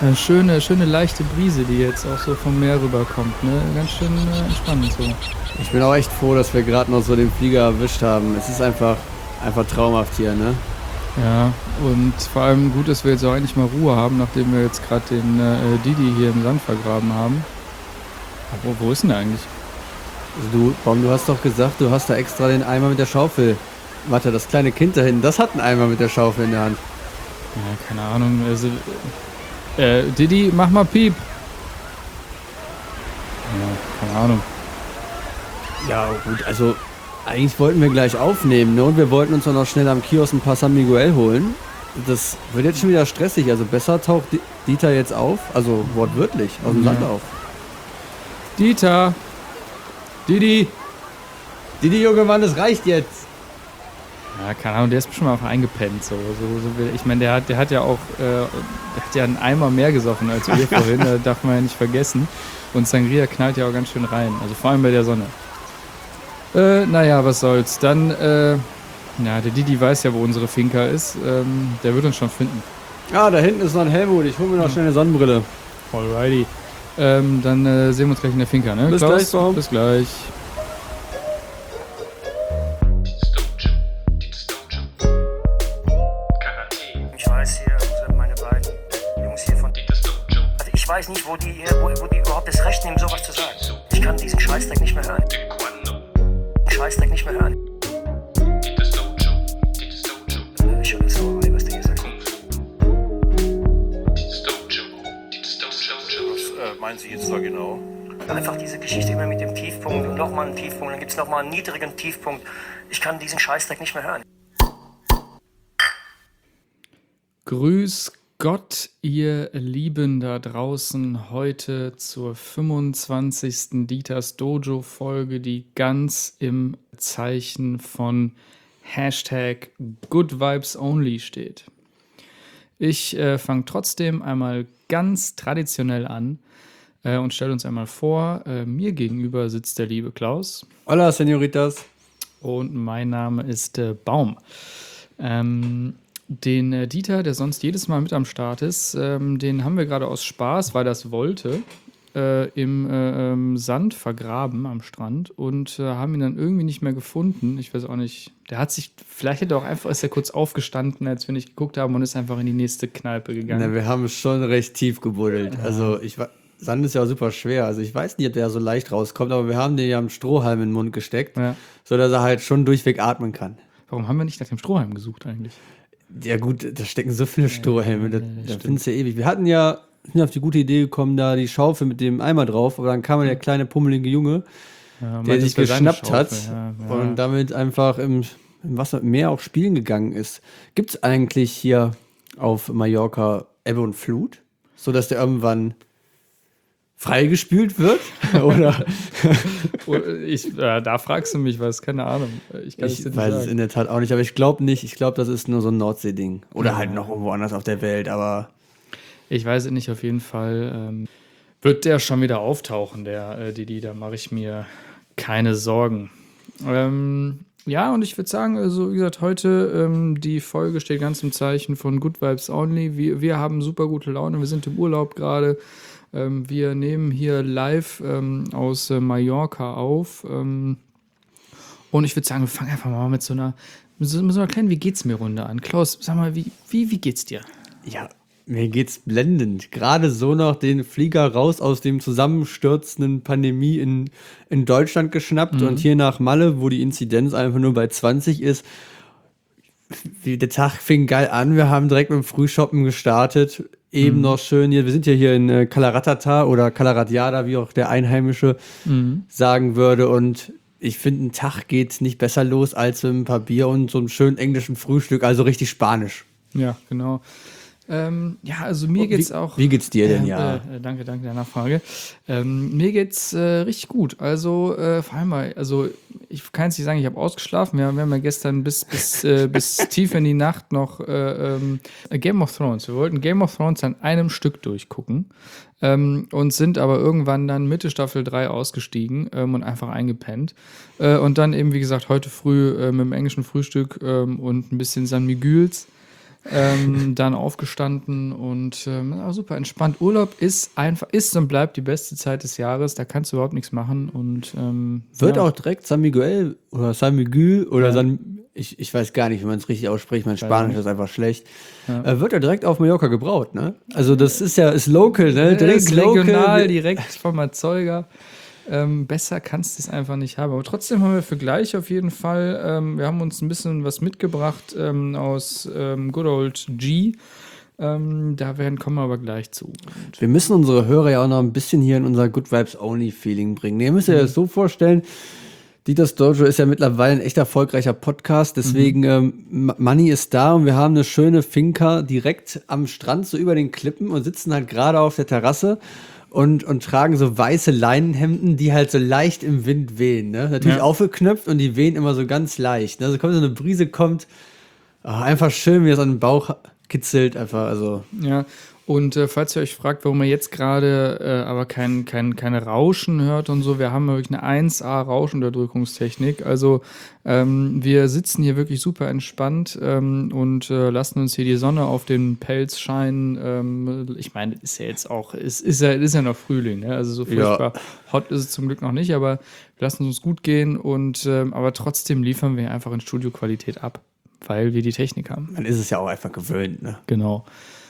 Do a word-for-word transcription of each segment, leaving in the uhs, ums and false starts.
Äh, schöne, schöne leichte Brise, die jetzt auch so vom Meer rüberkommt, ne? Ganz schön äh, entspannend so. Ich bin auch echt froh, dass wir gerade noch so den Flieger erwischt haben. Es ist einfach, einfach traumhaft hier, ne? Ja, und vor allem gut, dass wir jetzt auch eigentlich mal Ruhe haben, nachdem wir jetzt gerade den äh, Didi hier im Sand vergraben haben. Aber wo, wo ist denn der eigentlich? Also du, Baum, du hast doch gesagt, du hast da extra den Eimer mit der Schaufel. Warte, das kleine Kind da hinten, das hat einen Eimer mit der Schaufel in der Hand. Ja, keine Ahnung. Also, äh, Didi, mach mal Piep. Ja, keine Ahnung. Ja, gut, also eigentlich wollten wir gleich aufnehmen, ne? Und wir wollten uns auch noch schnell am Kiosk ein paar San Miguel holen. Das wird jetzt schon wieder stressig, also besser taucht Dieter jetzt auf, also wortwörtlich, aus dem Ja. Sand auf. Dieter! Didi! Didi, Junge Mann, das reicht jetzt. Ja, keine Ahnung, der ist bestimmt mal einfach eingepennt. So, so, so. Ich meine, der hat, der hat ja auch äh, der hat ja einen Eimer mehr gesoffen als wir vorhin, das darf man ja nicht vergessen. Und Sangria knallt ja auch ganz schön rein, also vor allem bei der Sonne. Äh, naja, was soll's. Dann, äh, ja, der Didi weiß ja, wo unsere Finca ist. Ähm, der wird uns schon finden. Ah, da hinten ist noch ein Helmut, ich hol mir noch schnell eine Sonnenbrille. Alrighty. Ähm, dann äh, sehen wir uns gleich in der Finca, ne? Bis Klaus? gleich, Baum. Bis gleich. Ich weiß hier, also meine beiden Jungs hier von Also ich weiß nicht, wo die, wo, wo die überhaupt das Recht nehmen, sowas zu sagen. Ich kann diesen Scheißdreck nicht mehr hören. Scheißdreck nicht mehr hören. Ich höre das so, was der hier sagt. Was äh, meinen Sie jetzt da genau? Einfach diese Geschichte immer mit dem Tiefpunkt und nochmal einen Tiefpunkt, dann gibt es nochmal einen niedrigen Tiefpunkt. Ich kann diesen Scheißdreck nicht mehr hören. Grüß Gott, ihr Lieben da draußen, heute zur fünfundzwanzigsten Dieters Dojo Folge, die ganz im Zeichen von Hashtag Good Vibes Only steht. Ich äh, fange trotzdem einmal ganz traditionell an äh, und stelle uns einmal vor, äh, mir gegenüber sitzt der liebe Klaus. Hola, Senoritas. Und mein Name ist äh, Baum. Ähm, den äh, Dieter, der sonst jedes Mal mit am Start ist, ähm, den haben wir gerade aus Spaß, weil das wollte, äh, im äh, ähm, Sand vergraben am Strand und äh, haben ihn dann irgendwie nicht mehr gefunden. Ich weiß auch nicht, der hat sich, vielleicht hätte er auch einfach, ist er kurz aufgestanden, als wir nicht geguckt haben und ist einfach in die nächste Kneipe gegangen. Na, wir haben schon recht tief gebuddelt. Also ich wa- Sand ist ja auch super schwer. Also ich weiß nicht, ob der so leicht rauskommt, aber wir haben den ja am Strohhalm in den Mund gesteckt, Ja. sodass er halt schon durchweg atmen kann. Warum haben wir nicht nach dem Strohhalm gesucht eigentlich? Ja gut, da stecken so viele Strohhelme, da, da stimmt. findest du ja ewig. Wir hatten ja, sind auf die gute Idee gekommen, da die Schaufel mit dem Eimer drauf, aber dann kam ja der kleine pummelige Junge, Ja, der sich geschnappt hat Ja, ja. und damit einfach im, im Wasser im Meer auch spielen gegangen ist. Gibt es eigentlich hier auf Mallorca Ebbe und Flut, sodass der irgendwann freigespült wird? Oder? Oh, ich, äh, da fragst du mich was, keine Ahnung. Ich kann es dir Ich nicht weiß es sagen. in der Tat auch nicht, aber ich glaube nicht. Ich glaube, das ist nur so ein Nordsee-Ding. Oder Ja. halt noch irgendwo anders auf der Welt, aber Ich weiß es nicht, auf jeden Fall ähm, wird der schon wieder auftauchen, der äh, Didi, da mache ich mir keine Sorgen. Ähm, ja, und ich würde sagen, also wie gesagt, heute ähm, die Folge steht ganz im Zeichen von Good Vibes Only. Wir, wir haben super gute Laune, wir sind im Urlaub gerade. Ähm, wir nehmen hier live ähm, aus äh, Mallorca auf. Ähm, und ich würde sagen, wir fangen einfach mal mit so einer, mit so, mit so einer kleinen Wie geht's mir Runde an. Klaus, sag mal, wie, wie, wie geht's dir? ja, mir geht's blendend. Gerade so noch den Flieger raus aus dem zusammenstürzenden Pandemie in, in Deutschland geschnappt und hier nach Malle, wo die Inzidenz einfach nur bei zwanzig ist. Wie- Der Tag fing geil an. Wir haben direkt mit dem Frühshoppen gestartet. Eben noch schön hier. Wir sind ja hier in äh, Kalaratata oder Kalaratjada, wie auch der Einheimische sagen würde. Und ich finde, ein Tag geht nicht besser los als mit ein paar Bier und so einem schönen englischen Frühstück, also richtig Spanisch. Ja, genau. Ähm, ja, also mir geht's wie, auch. Wie geht's dir denn, Äh, ja? Äh, danke, danke der Nachfrage. Ähm, mir geht's äh, richtig gut. Also, äh, vor allem mal, also ich kann jetzt nicht sagen, ich habe ausgeschlafen. Wir, haben- wir haben ja gestern bis, bis, äh, bis tief in die Nacht noch äh, ähm, Game of Thrones. Wir wollten Game of Thrones an einem Stück durchgucken ähm, und sind aber irgendwann dann Mitte Staffel drei ausgestiegen ähm, und einfach eingepennt. Äh, und dann eben, wie gesagt, heute früh äh, mit dem englischen Frühstück ähm, und ein bisschen San Miguels ähm, dann aufgestanden und ähm, ja, super entspannt. Urlaub ist einfach, ist und bleibt die beste Zeit des Jahres. Da kannst du überhaupt nichts machen. Und ähm, Wird ja. auch direkt San Miguel oder San Miguel oder Ja. San, ich, ich weiß gar nicht, wie man es richtig ausspricht, mein Spanisch nicht. ist einfach schlecht. Ja. Äh, wird ja direkt auf Mallorca gebraut, ne? Also das ist ja, ist local, ne? Direkt ist regional, local. direkt vom Erzeuger. Ähm, besser kannst du es einfach nicht haben. Aber trotzdem haben wir Vergleich auf jeden Fall. Ähm, wir haben uns ein bisschen was mitgebracht ähm, aus ähm, Good Old G. Ähm, da werden, kommen wir aber gleich zu. Und Wir müssen unsere Hörer ja auch noch ein bisschen hier in unser Good Vibes Only Feeling bringen. Ihr müsst euch das so vorstellen, Dieters Dojo ist ja mittlerweile ein echt erfolgreicher Podcast, deswegen mhm. ähm, Money ist da und wir haben eine schöne Finca direkt am Strand, so über den Klippen und sitzen halt gerade auf der Terrasse und, und tragen so weiße Leinenhemden, die halt so leicht im Wind wehen. Ne? Natürlich Ja. aufgeknöpft und die wehen immer so ganz leicht. Ne? Also kommt so eine Brise, kommt ah, einfach schön, wie es an den Bauch kitzelt, einfach, also. Ja, und äh, falls ihr euch fragt, warum ihr jetzt gerade äh, aber kein, kein, keine Rauschen hört und so, wir haben wirklich eine eins A Rauschunterdrückungstechnik. Also ähm, wir sitzen hier wirklich super entspannt ähm, und äh, lassen uns hier die Sonne auf den Pelz scheinen. Ähm, ich meine, ist ja jetzt auch, ist, ist, ja, ist ja noch Frühling, ne? Also so furchtbar hot ist es zum Glück noch nicht, aber wir lassen es uns gut gehen und ähm, aber trotzdem liefern wir einfach in Studioqualität ab, weil wir die Technik haben. Man ist es ja auch einfach gewöhnt, ne? Genau.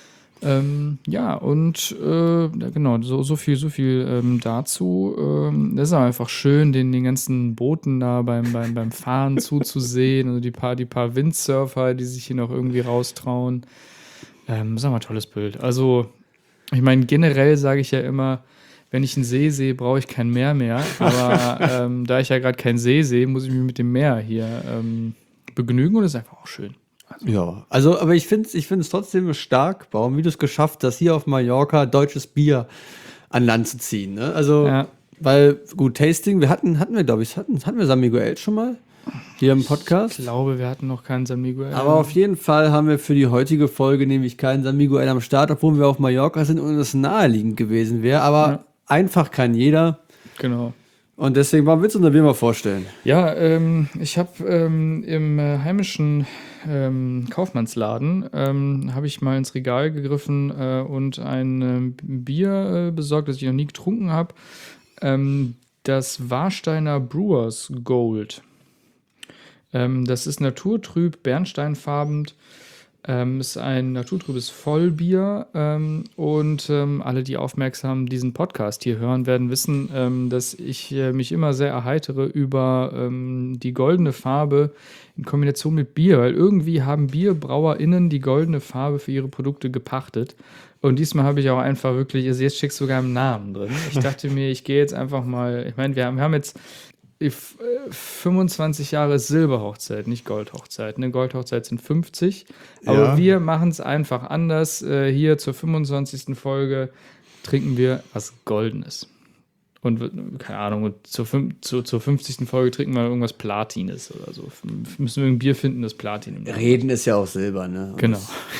Ähm, ja, und äh, genau, so, so viel, so viel ähm, dazu. Ähm, das ist auch einfach schön, den, den ganzen Booten da beim, beim, beim Fahren zuzusehen. Also die paar, die paar Windsurfer, die sich hier noch irgendwie raustrauen. Ähm, das ist auch mal ein tolles Bild. Also, ich meine, generell sage ich ja immer, wenn ich einen See sehe, brauche ich kein Meer mehr. Aber ähm, da ich ja gerade keinen See sehe, muss ich mich mit dem Meer hier ähm, begnügen und das ist einfach auch schön. Ja, also, aber ich finde es ich find's trotzdem stark, warum, wie du es geschafft hast, hier auf Mallorca deutsches Bier an Land zu ziehen. Ne? Also, Ja. weil, gut, Tasting, wir hatten, hatten wir, glaube ich, hatten, hatten wir San Miguel schon mal hier im Podcast. Ich glaube, wir hatten noch keinen San Miguel. Aber auf jeden Fall haben wir für die heutige Folge nämlich keinen San Miguel am Start, obwohl wir auf Mallorca sind und es naheliegend gewesen wäre. Aber Ja. einfach kann jeder. Genau. Und deswegen, warum willst du unser Bier mal vorstellen? Ja, ähm, ich habe ähm, im äh, heimischen ähm, Kaufmannsladen ähm, habe ich mal ins Regal gegriffen äh, und ein ähm, Bier äh, besorgt, das ich noch nie getrunken habe. Ähm, das Warsteiner Brewers Gold. Ähm, das ist naturtrüb, bernsteinfarben. Ähm, ist ein naturtrübes Vollbier ähm, und ähm, alle, die aufmerksam diesen Podcast hier hören, werden wissen, ähm, dass ich äh, mich immer sehr erheitere über ähm, die goldene Farbe in Kombination mit Bier, weil irgendwie haben BierbrauerInnen die goldene Farbe für ihre Produkte gepachtet. Und diesmal habe ich auch einfach wirklich, also jetzt steckst sogar im Namen drin. Ich dachte mir, ich gehe jetzt einfach mal, ich meine, wir haben, wir haben jetzt fünfundzwanzig Jahre Silberhochzeit, nicht Goldhochzeit. Eine Goldhochzeit sind fünfzig. Aber Ja. wir machen es einfach anders. Äh, hier zur fünfundzwanzigsten Folge trinken wir was Goldenes. Und wir- keine Ahnung, und zur, fün- zu, zur fünfzigsten Folge trinken wir irgendwas Platines oder so. F- Müssen wir ein Bier finden, das Platin im Namen hat. Reden ist ja auch Silber, ne? Genau.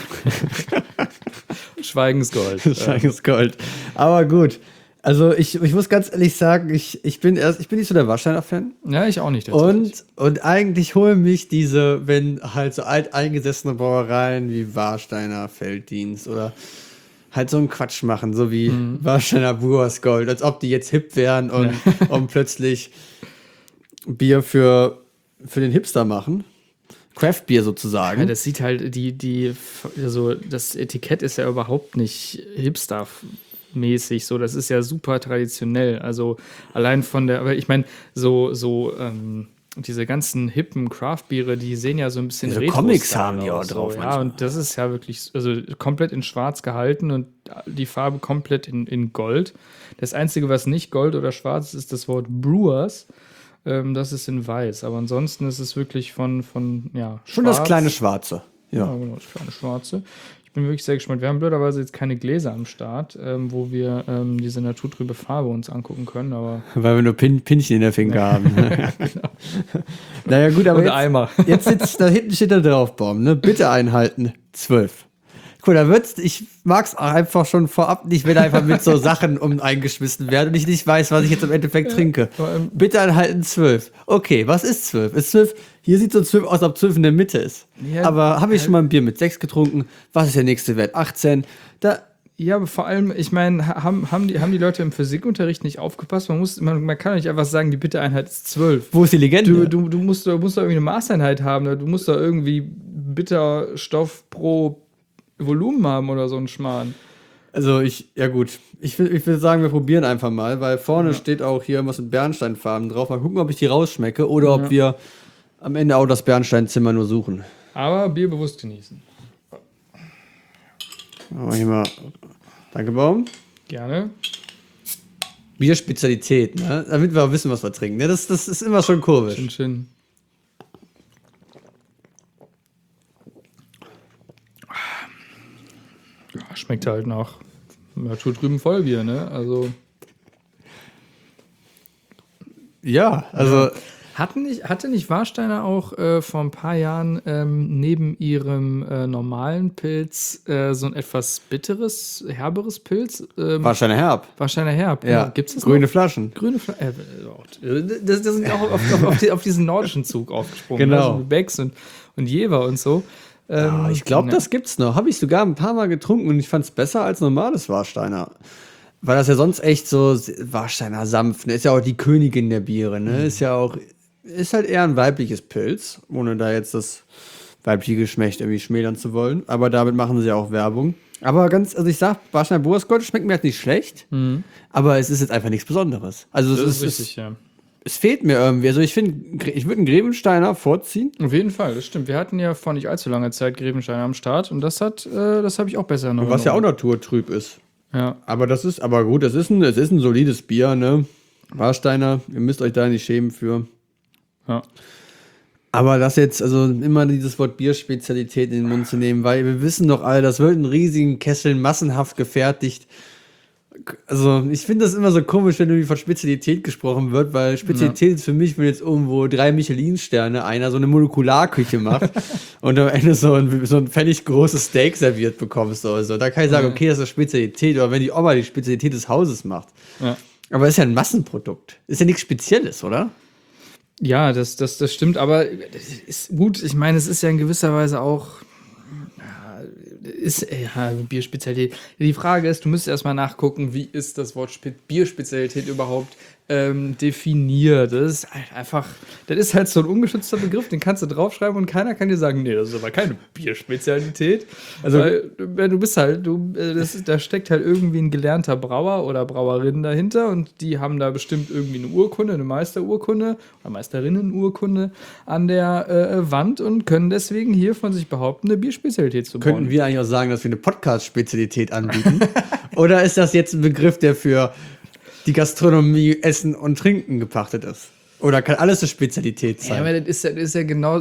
Schweigensgold. Scheiß Gold. Aber gut. Also ich, ich muss ganz ehrlich sagen, ich, ich, bin erst, ich bin nicht so der Warsteiner-Fan. Ja, ich auch nicht. tatsächlich. Und, und eigentlich holen mich diese, wenn halt so alteingesessene Brauereien wie Warsteiner Felddienst oder halt so einen Quatsch machen, so wie Mhm. Warsteiner Brewers Gold, als ob die jetzt hip wären und, und plötzlich Bier für, für den Hipster machen. Craft-Bier sozusagen. Ja, das sieht halt, die, die, also das Etikett ist ja überhaupt nicht Hipster-mäßig, so, das ist ja super traditionell, also allein von der, aber ich meine, so, so, ähm, diese ganzen hippen Craft-Biere, die sehen ja so ein bisschen Ja, so Retro-Style Comics haben die auch aus, drauf so, ja, manchmal. und das ist ja wirklich, also komplett in schwarz gehalten und die Farbe komplett in, in Gold. Das Einzige, was nicht Gold oder schwarz ist, ist das Wort Brewers. Ähm, das ist in weiß, aber ansonsten ist es wirklich von, von ja, Schon das schwarz. kleine Schwarze. Ja, Ja. genau, das kleine Schwarze. Ich bin wirklich sehr gespannt. Wir haben blöderweise jetzt keine Gläser am Start, ähm, wo wir ähm, diese naturtrübe Farbe uns angucken können, aber Weil wir nur Pin Pinchen in der Finger haben. Naja, gut, aber und jetzt, Eimer. jetzt sitzt, da hinten steht da drauf, Baum, ne? Bitte einhalten. Zwölf. Cool, da wird's, ich mag's auch einfach schon vorab nicht, wenn einfach mit so Sachen um eingeschmissen werden und ich nicht weiß, was ich jetzt im Endeffekt trinke. Bitte anhalten zwölf. Okay, was ist zwölf? Ist zwölf? Hier sieht so zwölf aus, ob zwölf in der Mitte ist. Ja, aber habe ich schon mal ein Bier mit sechs getrunken? Was ist der nächste Wert? achtzehn? Da, Ja, aber vor allem, ich meine, haben, haben, die, haben die Leute im Physikunterricht nicht aufgepasst? Man, muss, man, man kann doch nicht einfach sagen, die Bittereinheit ist zwölf. wo ist die Legende? Du, du, du, musst, du musst da irgendwie eine Maßeinheit haben. Du musst da irgendwie Bitterstoff pro Volumen haben oder so ein Schmarrn. Also ich, ja gut, ich will, ich will sagen, wir probieren einfach mal, weil vorne ja. steht auch hier irgendwas mit Bernsteinfarben drauf. Mal gucken, ob ich die rausschmecke oder ja. ob wir am Ende auch das Bernsteinzimmer nur suchen. Aber Bier bewusst genießen. Mach ich mal. Danke, Baum. Gerne. Bierspezialität, ne? Damit wir auch wissen, was wir trinken. Ne? Das, das ist immer schon komisch. Schön, schön. Ja, schmeckt halt nach Natur drüben Vollbier, ne? Also. Ja, also. Hatten nicht, hatte nicht Warsteiner auch äh, vor ein paar Jahren ähm, neben ihrem äh, normalen Pilz äh, so ein etwas bitteres, herberes Pilz? Ähm, Warsteiner Herb. Warsteiner Herb, ja. ja. Gibt's das Grüne noch? Flaschen. Grüne Flaschen. Äh, das, das sind auch auf, auf, auf, die, auf diesen nordischen Zug aufgesprungen. Genau. Also mit Becks und, und Jever und so. Ähm, ja, ich glaube, ne. das gibt's noch. Habe ich sogar ein paar Mal getrunken und ich fand's besser als normales Warsteiner. Weil das ja sonst echt so Warsteiner sanft, ne? Ist ja auch die Königin der Biere, ne? Mhm. Ist ja auch, ist halt eher ein weibliches Pilz, ohne da jetzt das weibliche Geschmächt irgendwie schmälern zu wollen. Aber damit machen sie ja auch Werbung. Aber ganz, also ich sag, Warsteiner Boersgold schmeckt mir halt nicht schlecht, mhm. aber es ist jetzt einfach nichts Besonderes. Also es das ist, ist richtig, es, ja. Es fehlt mir irgendwie. Also ich finde, ich würde einen Grevensteiner vorziehen. Auf jeden Fall, das stimmt. Wir hatten ja vor nicht allzu langer Zeit Grevensteiner am Start und das hat, äh, das habe ich auch besser noch. Was ja auch naturtrüb ist. Ja. Aber das ist, aber gut, es ist ein, es ist ein solides Bier, ne? Warsteiner, ihr müsst euch da nicht schämen für. Ja. Aber das jetzt, also immer dieses Wort Bierspezialität in den Mund zu nehmen, weil wir wissen doch alle, das wird in riesigen Kesseln massenhaft gefertigt. Also ich finde das immer so komisch, wenn irgendwie von Spezialität gesprochen wird, weil Spezialität ja. ist für mich, wenn jetzt irgendwo drei Michelin-Sterne einer so eine Molekularküche macht und am Ende so ein, so ein völlig großes Steak serviert bekommst oder so. Da kann ich sagen, okay, das ist Spezialität, oder wenn die Oma die Spezialität des Hauses macht. Ja. Aber es ist ja ein Massenprodukt. Ist ja nichts Spezielles, oder? Ja, das, das, das stimmt, aber ist gut, ich meine, es ist ja in gewisser Weise auch ist ja Bierspezialität. Die Frage ist, du müsstest erstmal nachgucken, wie ist das Wort Spe- Bierspezialität überhaupt ähm, definiert. Das ist halt einfach, das ist halt so ein ungeschützter Begriff, den kannst du draufschreiben und keiner kann dir sagen, nee, das ist aber keine Bierspezialität. Also, weil, du bist halt, du, das ist, da steckt halt irgendwie ein gelernter Brauer oder Brauerin dahinter und die haben da bestimmt irgendwie eine Urkunde, eine Meisterurkunde oder Meisterinnenurkunde an der äh, Wand und können deswegen hier von sich behaupten, eine Bierspezialität zu bauen. Könnten wir eigentlich auch sagen, dass wir eine Podcast-Spezialität anbieten? Oder ist das jetzt ein Begriff, der für die Gastronomie, Essen und Trinken gepachtet ist? Oder kann alles eine Spezialität sein? Ja, aber das ist ja, das ist ja genau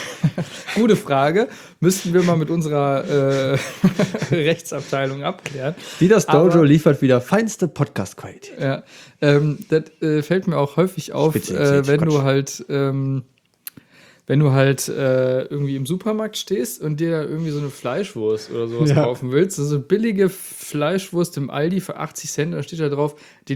gute Frage. Müssten wir mal mit unserer äh, Rechtsabteilung abklären. Die das Dojo aber liefert wieder feinste Podcast-Qualität. Ja, ähm, das äh, fällt mir auch häufig auf, äh, wenn Quatsch. du halt ähm, wenn du halt äh, irgendwie im Supermarkt stehst und dir da irgendwie so eine Fleischwurst oder sowas ja. kaufen willst, so eine billige Fleischwurst im Aldi für achtzig Cent, da steht da drauf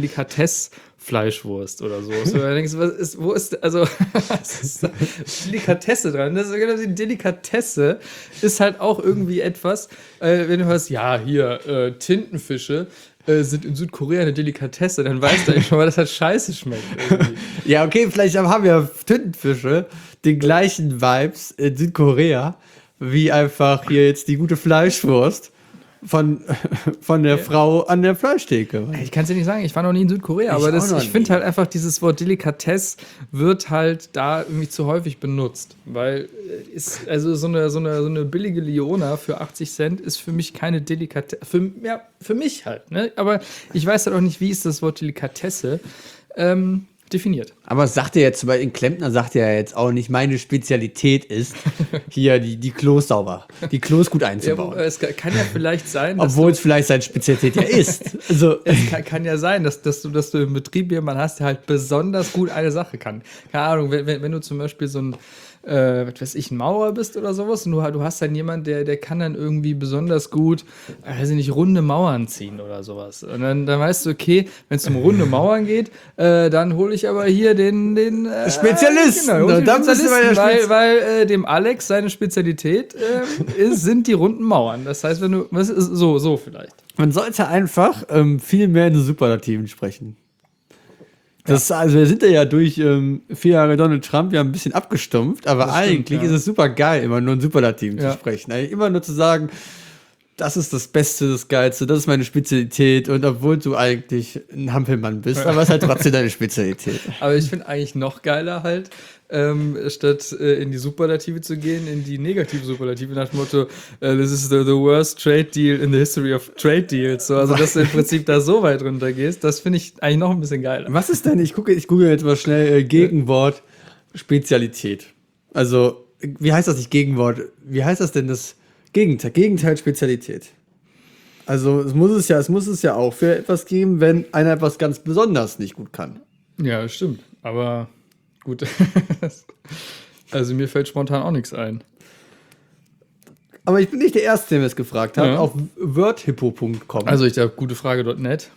Delikatess-Fleischwurst oder so. So da denkst du, was ist, wo ist, also, was ist da Delikatesse dran? Das ist genau die Delikatesse ist halt auch irgendwie etwas, äh, wenn du hörst, ja, hier, äh, Tintenfische, sind in Südkorea eine Delikatesse, dann weißt du eigentlich schon mal, dass das scheiße schmeckt. Irgendwie. Ja, okay, vielleicht haben ja Tintenfische den gleichen Vibes in Südkorea, wie einfach hier jetzt die gute Fleischwurst von, von der ja. Frau an der Fleischtheke. Ich kann es dir nicht sagen, ich war noch nie in Südkorea, ich aber das, ich finde halt einfach, dieses Wort Delikatesse wird halt da irgendwie zu häufig benutzt, weil ist, also so eine, so, eine, so eine billige Leona für achtzig Cent ist für mich keine Delikatesse, für, ja, für mich halt, ne? Aber ich weiß halt auch nicht, wie ist das Wort Delikatesse ähm, definiert. Aber es sagt ja jetzt, bei den Klempner sagt ja jetzt auch nicht, meine Spezialität ist, hier die, die Klos sauber, die Klos gut einzubauen. Ja, es kann ja vielleicht sein, dass obwohl es vielleicht seine Spezialität ja ist. Also es kann, kann ja sein, dass, dass, du, dass du im Betrieb jemanden hast, der halt besonders gut eine Sache kann. Keine Ahnung, wenn, wenn du zum Beispiel so ein äh, was weiß ich, ein Maurer bist oder sowas und du, du hast dann jemanden, der, der kann dann irgendwie besonders gut, äh, weiß ich nicht, runde Mauern ziehen oder sowas. Und dann, dann weißt du, okay, wenn es um runde Mauern geht, äh, dann hole ich aber hier den, den äh, Spezialisten. Genau, hol ich den Dann bist du bei der Spezialisten, weil, Spez- weil äh, dem Alex seine Spezialität äh, ist, sind die runden Mauern. Das heißt, wenn du, was ist, so, so vielleicht. Man sollte einfach ähm, viel mehr in Superlativen sprechen. Das, also wir sind ja durch ähm, vier Jahre Donald Trump ja ein bisschen abgestumpft, aber Das stimmt, eigentlich ja. ist es super geil, immer nur in Superlativen Ja. zu sprechen. Eigentlich immer nur zu sagen, das ist das Beste, das Geilste, das ist meine Spezialität und obwohl du eigentlich ein Hampelmann bist, aber es ist halt trotzdem deine Spezialität. Aber ich finde eigentlich noch geiler halt, ähm, statt äh, in die Superlative zu gehen, in die negative Superlative nach dem Motto, äh, this is the, the worst trade deal in the history of trade deals. So, also, dass du im Prinzip da so weit runter gehst, das finde ich eigentlich noch ein bisschen geiler. Was ist denn, ich gucke ich google jetzt mal schnell äh, Gegenwort Spezialität. Also, wie heißt das nicht Gegenwort? Wie heißt das denn das Gegenteil? Gegenteil Spezialität. Also, es muss es ja, es muss es ja auch für etwas geben, wenn einer etwas ganz besonders nicht gut kann. Ja, das stimmt. Aber gut. Also mir fällt spontan auch nichts ein. Aber ich bin nicht der Erste, der mir das gefragt hat, Ja. auf wordhippo punkt com. Also ich glaube, gutefrage punkt net.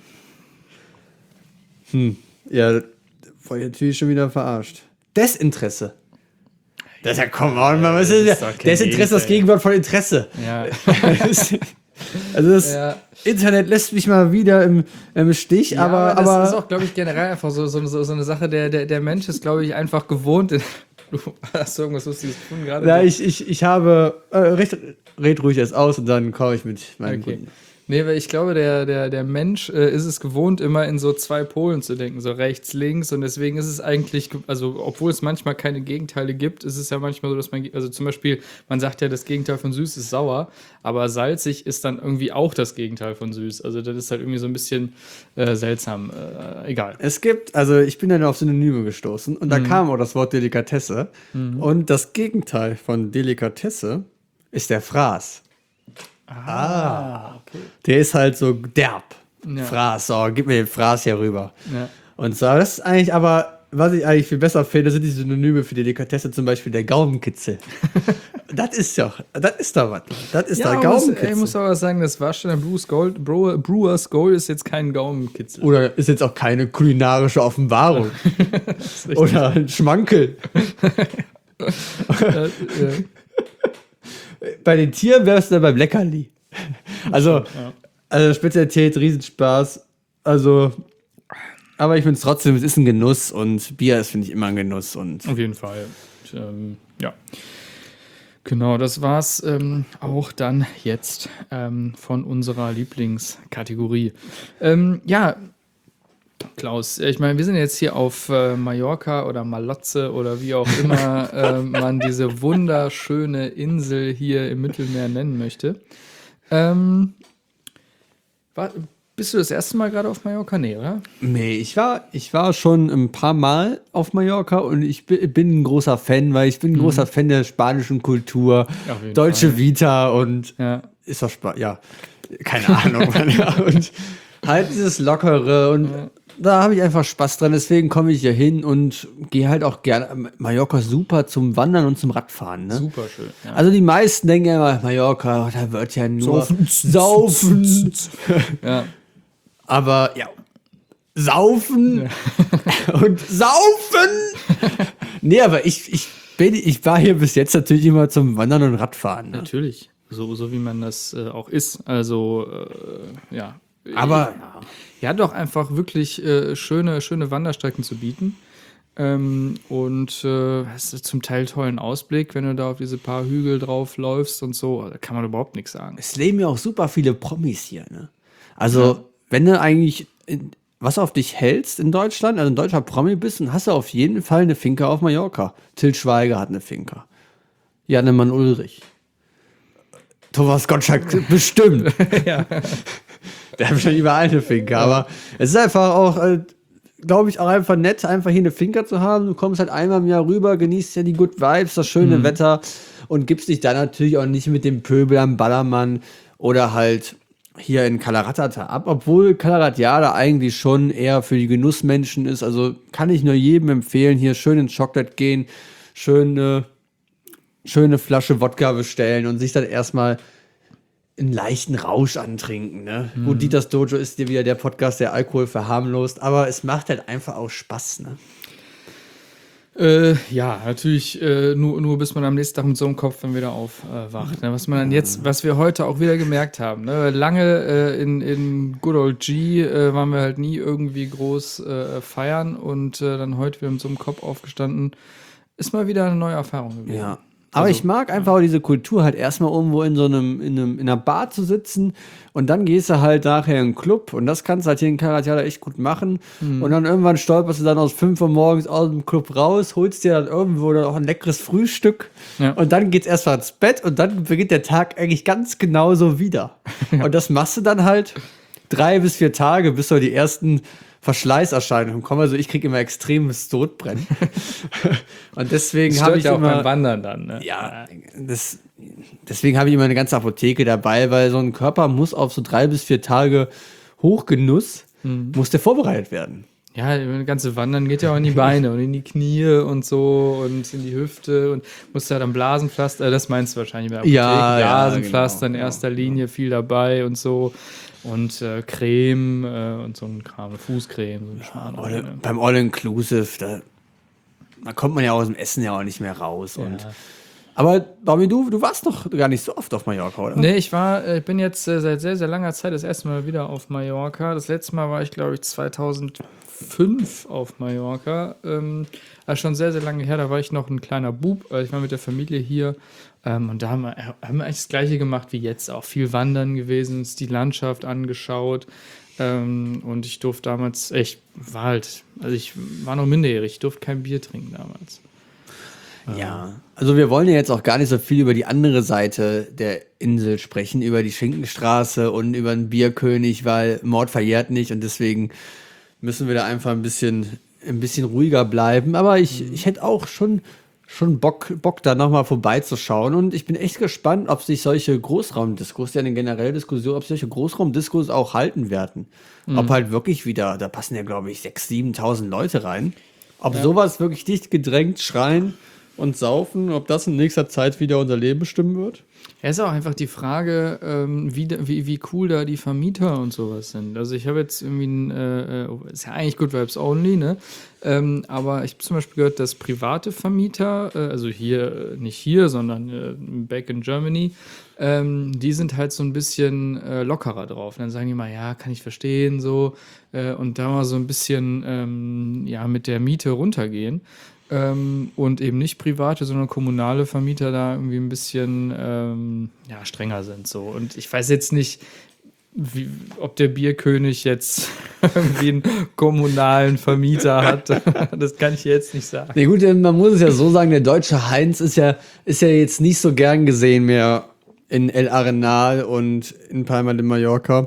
ja, war ich natürlich schon wieder verarscht. Desinteresse. Das ist ja, komm on, man, was ist das ist ja? doch kein Desinteresse, das Gegenteil. Gegenwort von Interesse. Ja. Also das Ja. Internet lässt mich mal wieder im, im Stich, Ja, aber, das aber ist auch, glaube ich, generell einfach so, so, so, so eine Sache, der, der, der Mensch ist, glaube ich, einfach gewohnt. In, du hast du irgendwas Lustiges gefunden gerade? ja, ich, ich, ich habe, äh, red, red ruhig erst aus und dann komme ich mit meinen Okay. Kunden. Nee, weil ich glaube, der, der, der Mensch äh, ist es gewohnt, immer in so zwei Polen zu denken, so rechts, links. Und deswegen ist es eigentlich, ge- also obwohl es manchmal keine Gegenteile gibt, ist es ja manchmal so, dass man, also zum Beispiel, man sagt ja, das Gegenteil von süß ist sauer, aber salzig ist dann irgendwie auch das Gegenteil von süß. Also das ist halt irgendwie so ein bisschen äh, seltsam. Äh, egal. Es gibt, also ich bin dann auf Synonyme gestoßen und da kam auch das Wort Delikatesse. Und das Gegenteil von Delikatesse ist der Fraß. Ah, okay. Der ist halt so derb. Ja. Fraß, so, gib mir den Fraß hier rüber. Ja. Und so, das ist eigentlich aber, was ich eigentlich viel besser finde, sind die Synonyme für Delikatesse, zum Beispiel der Gaumenkitzel. Das ist doch, das ist doch was. Das ist Ja, doch aber muss, Gaumenkitzel. ich muss aber sagen, das Warsteiner Brewers Gold, Brewer, Brewers Gold ist jetzt kein Gaumenkitzel. Oder ist jetzt auch keine kulinarische Offenbarung. Oder ein Schmankel. Äh, äh, Bei den Tieren wärst du dann beim Leckerli. Also, also Spezialität, Riesenspaß. Also, aber ich finde es trotzdem, es ist ein Genuss und Bier ist, finde ich, immer ein Genuss. Und Auf jeden Fall. Und, ähm, ja. Genau, das war's ähm, auch dann jetzt ähm, von unserer Lieblingskategorie. Ähm, ja, Klaus, ich meine, wir sind jetzt hier auf äh, Mallorca oder Malotze oder wie auch immer äh, man diese wunderschöne Insel hier im Mittelmeer nennen möchte. Ähm, war, bist du das erste Mal gerade auf Mallorca? Nee, oder? nee, ich war, ich war schon ein paar Mal auf Mallorca und ich bin, bin ein großer Fan, weil ich bin ein großer Fan der spanischen Kultur, Auf jeden deutsche Fall. Vita und Ja. ist doch Spaß, ja, keine Ahnung. ja, und halt dieses Lockere und da habe ich einfach Spaß dran, deswegen komme ich hier hin und gehe halt auch gerne. Mallorca ist super zum Wandern und zum Radfahren, ne? Super schön. Ja. Also die meisten denken ja immer, Mallorca, da wird ja nur Saufen. Saufen. ja. Aber ja, Saufen und Saufen. nee, aber ich, ich, bin, ich war hier bis jetzt natürlich immer zum Wandern und Radfahren. Ne? Natürlich, so, so wie man das äh, auch ist. Also, äh, ja. Aber Er hat doch einfach wirklich äh, schöne, schöne Wanderstrecken zu bieten. Ähm, und äh, hast du zum Teil tollen Ausblick, wenn du da auf diese paar Hügel drauf läufst und so. Da kann man überhaupt nichts sagen. es leben ja auch super viele Promis hier. Ne? Also, wenn du eigentlich in, was auf dich hältst in Deutschland, also ein deutscher Promi bist, dann hast du auf jeden Fall eine Finca auf Mallorca. Til Schweiger hat eine Finca. Jannemann Ulrich. Thomas Gottschalk bestimmt. ja. Der hat wahrscheinlich überall eine Finca, aber es ist einfach auch, äh, glaube ich, auch einfach nett, einfach hier eine Finca zu haben. Du kommst halt einmal im Jahr rüber, genießt ja die Good Vibes, das schöne Wetter und gibst dich dann natürlich auch nicht mit dem Pöbel am Ballermann oder halt hier in Kalaratata ab, obwohl Kalaratjada eigentlich schon eher für die Genussmenschen ist. Also kann ich nur jedem empfehlen, hier schön ins Chocolate gehen, schön äh, schöne Flasche Wodka bestellen und sich dann erstmal einen leichten Rausch antrinken. Ne? Mhm. Gut, Dieters Dojo ist dir wieder der Podcast, der Alkohol verharmlost, aber es macht halt einfach auch Spaß. Ne? Äh, ja, natürlich äh, nur, nur bis man am nächsten Tag mit so einem Kopf dann wieder aufwacht. Äh, ne? Was man dann jetzt, was wir heute auch wieder gemerkt haben. Ne? Lange äh, in, in Good Old G äh, waren wir halt nie irgendwie groß äh, feiern und äh, dann heute wieder mit so einem Kopf aufgestanden. Ist mal wieder eine neue Erfahrung gewesen. Ja. Aber also, ich mag einfach auch diese Kultur, halt erstmal irgendwo in so einem, in einem, in einer Bar zu sitzen und dann gehst du halt nachher in einen Club und das kannst du halt hier in Karatiala echt gut machen. Mhm. Und dann irgendwann stolperst du dann aus fünf Uhr morgens aus dem Club raus, holst dir dann irgendwo dann auch ein leckeres Frühstück ja. und dann geht's erstmal ins Bett und dann beginnt der Tag eigentlich ganz genauso wieder. Ja. Und das machst du dann halt drei bis vier Tage, bis so die ersten Verschleißerscheinungen kommen. Also ich kriege immer extremes Sodbrennen. Und deswegen habe ich ja auch immer beim Wandern dann. Ne? Ja, das, deswegen habe ich immer eine ganze Apotheke dabei, weil so ein Körper muss auf so drei bis vier Tage Hochgenuss mhm. muss der vorbereitet werden. Ja, das ganze Wandern geht ja auch in die Beine und in die Knie und so und in die Hüfte und musst ja dann Blasenpflaster, das meinst du wahrscheinlich bei Apotheke, ja, Blasenpflaster ja, genau, in erster genau, Linie viel dabei und so. Und äh, Creme äh, und so ein Kram, eine Fußcreme, so ein Schmarrn. Ja, All, beim All-Inclusive, da, da kommt man ja aus dem Essen ja auch nicht mehr raus. Ja. Und, aber Bobby, du, du warst doch gar nicht so oft auf Mallorca, oder? Nee, ich war, ich bin jetzt äh, seit sehr, sehr langer Zeit das erste Mal wieder auf Mallorca. Das letzte Mal war ich, glaube ich, zweitausendfünf auf Mallorca. Ähm, also schon sehr, sehr lange her, da war ich noch ein kleiner Bub. Ich war mit der Familie hier. Ähm, und da haben wir, haben wir eigentlich das Gleiche gemacht wie jetzt auch. Viel wandern gewesen, uns die Landschaft angeschaut. Ähm, und ich durfte damals, ich war halt, also ich war noch minderjährig, ich durfte kein Bier trinken damals. Ja, also wir wollen ja jetzt auch gar nicht so viel über die andere Seite der Insel sprechen, über die Schinkenstraße und über den Bierkönig, weil Mord verjährt nicht und deswegen müssen wir da einfach ein bisschen, ein bisschen ruhiger bleiben. Aber ich, mhm. ich hätte auch schon schon Bock, Bock da nochmal vorbeizuschauen. Und ich bin echt gespannt, ob sich solche Großraumdiskos, ja eine generelle Diskussion, ob solche Großraumdiskos auch halten werden. Mhm. Ob halt wirklich wieder, da passen ja, glaube ich, sechstausend, siebentausend Leute rein. Ob ja. sowas wirklich dicht gedrängt, schreien und saufen, ob das in nächster Zeit wieder unser Leben bestimmen wird? Ja, ist auch einfach die Frage, ähm, wie, wie, wie cool da die Vermieter und sowas sind. Also ich habe jetzt irgendwie ein, äh, ist ja eigentlich Good Vibes Only, ne? Ähm, aber ich habe zum Beispiel gehört, dass private Vermieter, äh, also hier, nicht hier, sondern äh, back in Germany, ähm, die sind halt so ein bisschen äh, lockerer drauf. Und dann sagen die mal, ja, kann ich verstehen, so. Äh, und da mal so ein bisschen, ähm, ja, mit der Miete runtergehen. Ähm, und eben nicht private, sondern kommunale Vermieter da irgendwie ein bisschen ähm, ja, strenger sind. So. Und ich weiß jetzt nicht, wie, ob der Bierkönig jetzt irgendwie einen kommunalen Vermieter hat. Das kann ich jetzt nicht sagen. Nee, gut, man muss es ja so sagen, der deutsche Heinz ist ja, ist ja jetzt nicht so gern gesehen mehr in El Arenal und in Palma de Mallorca,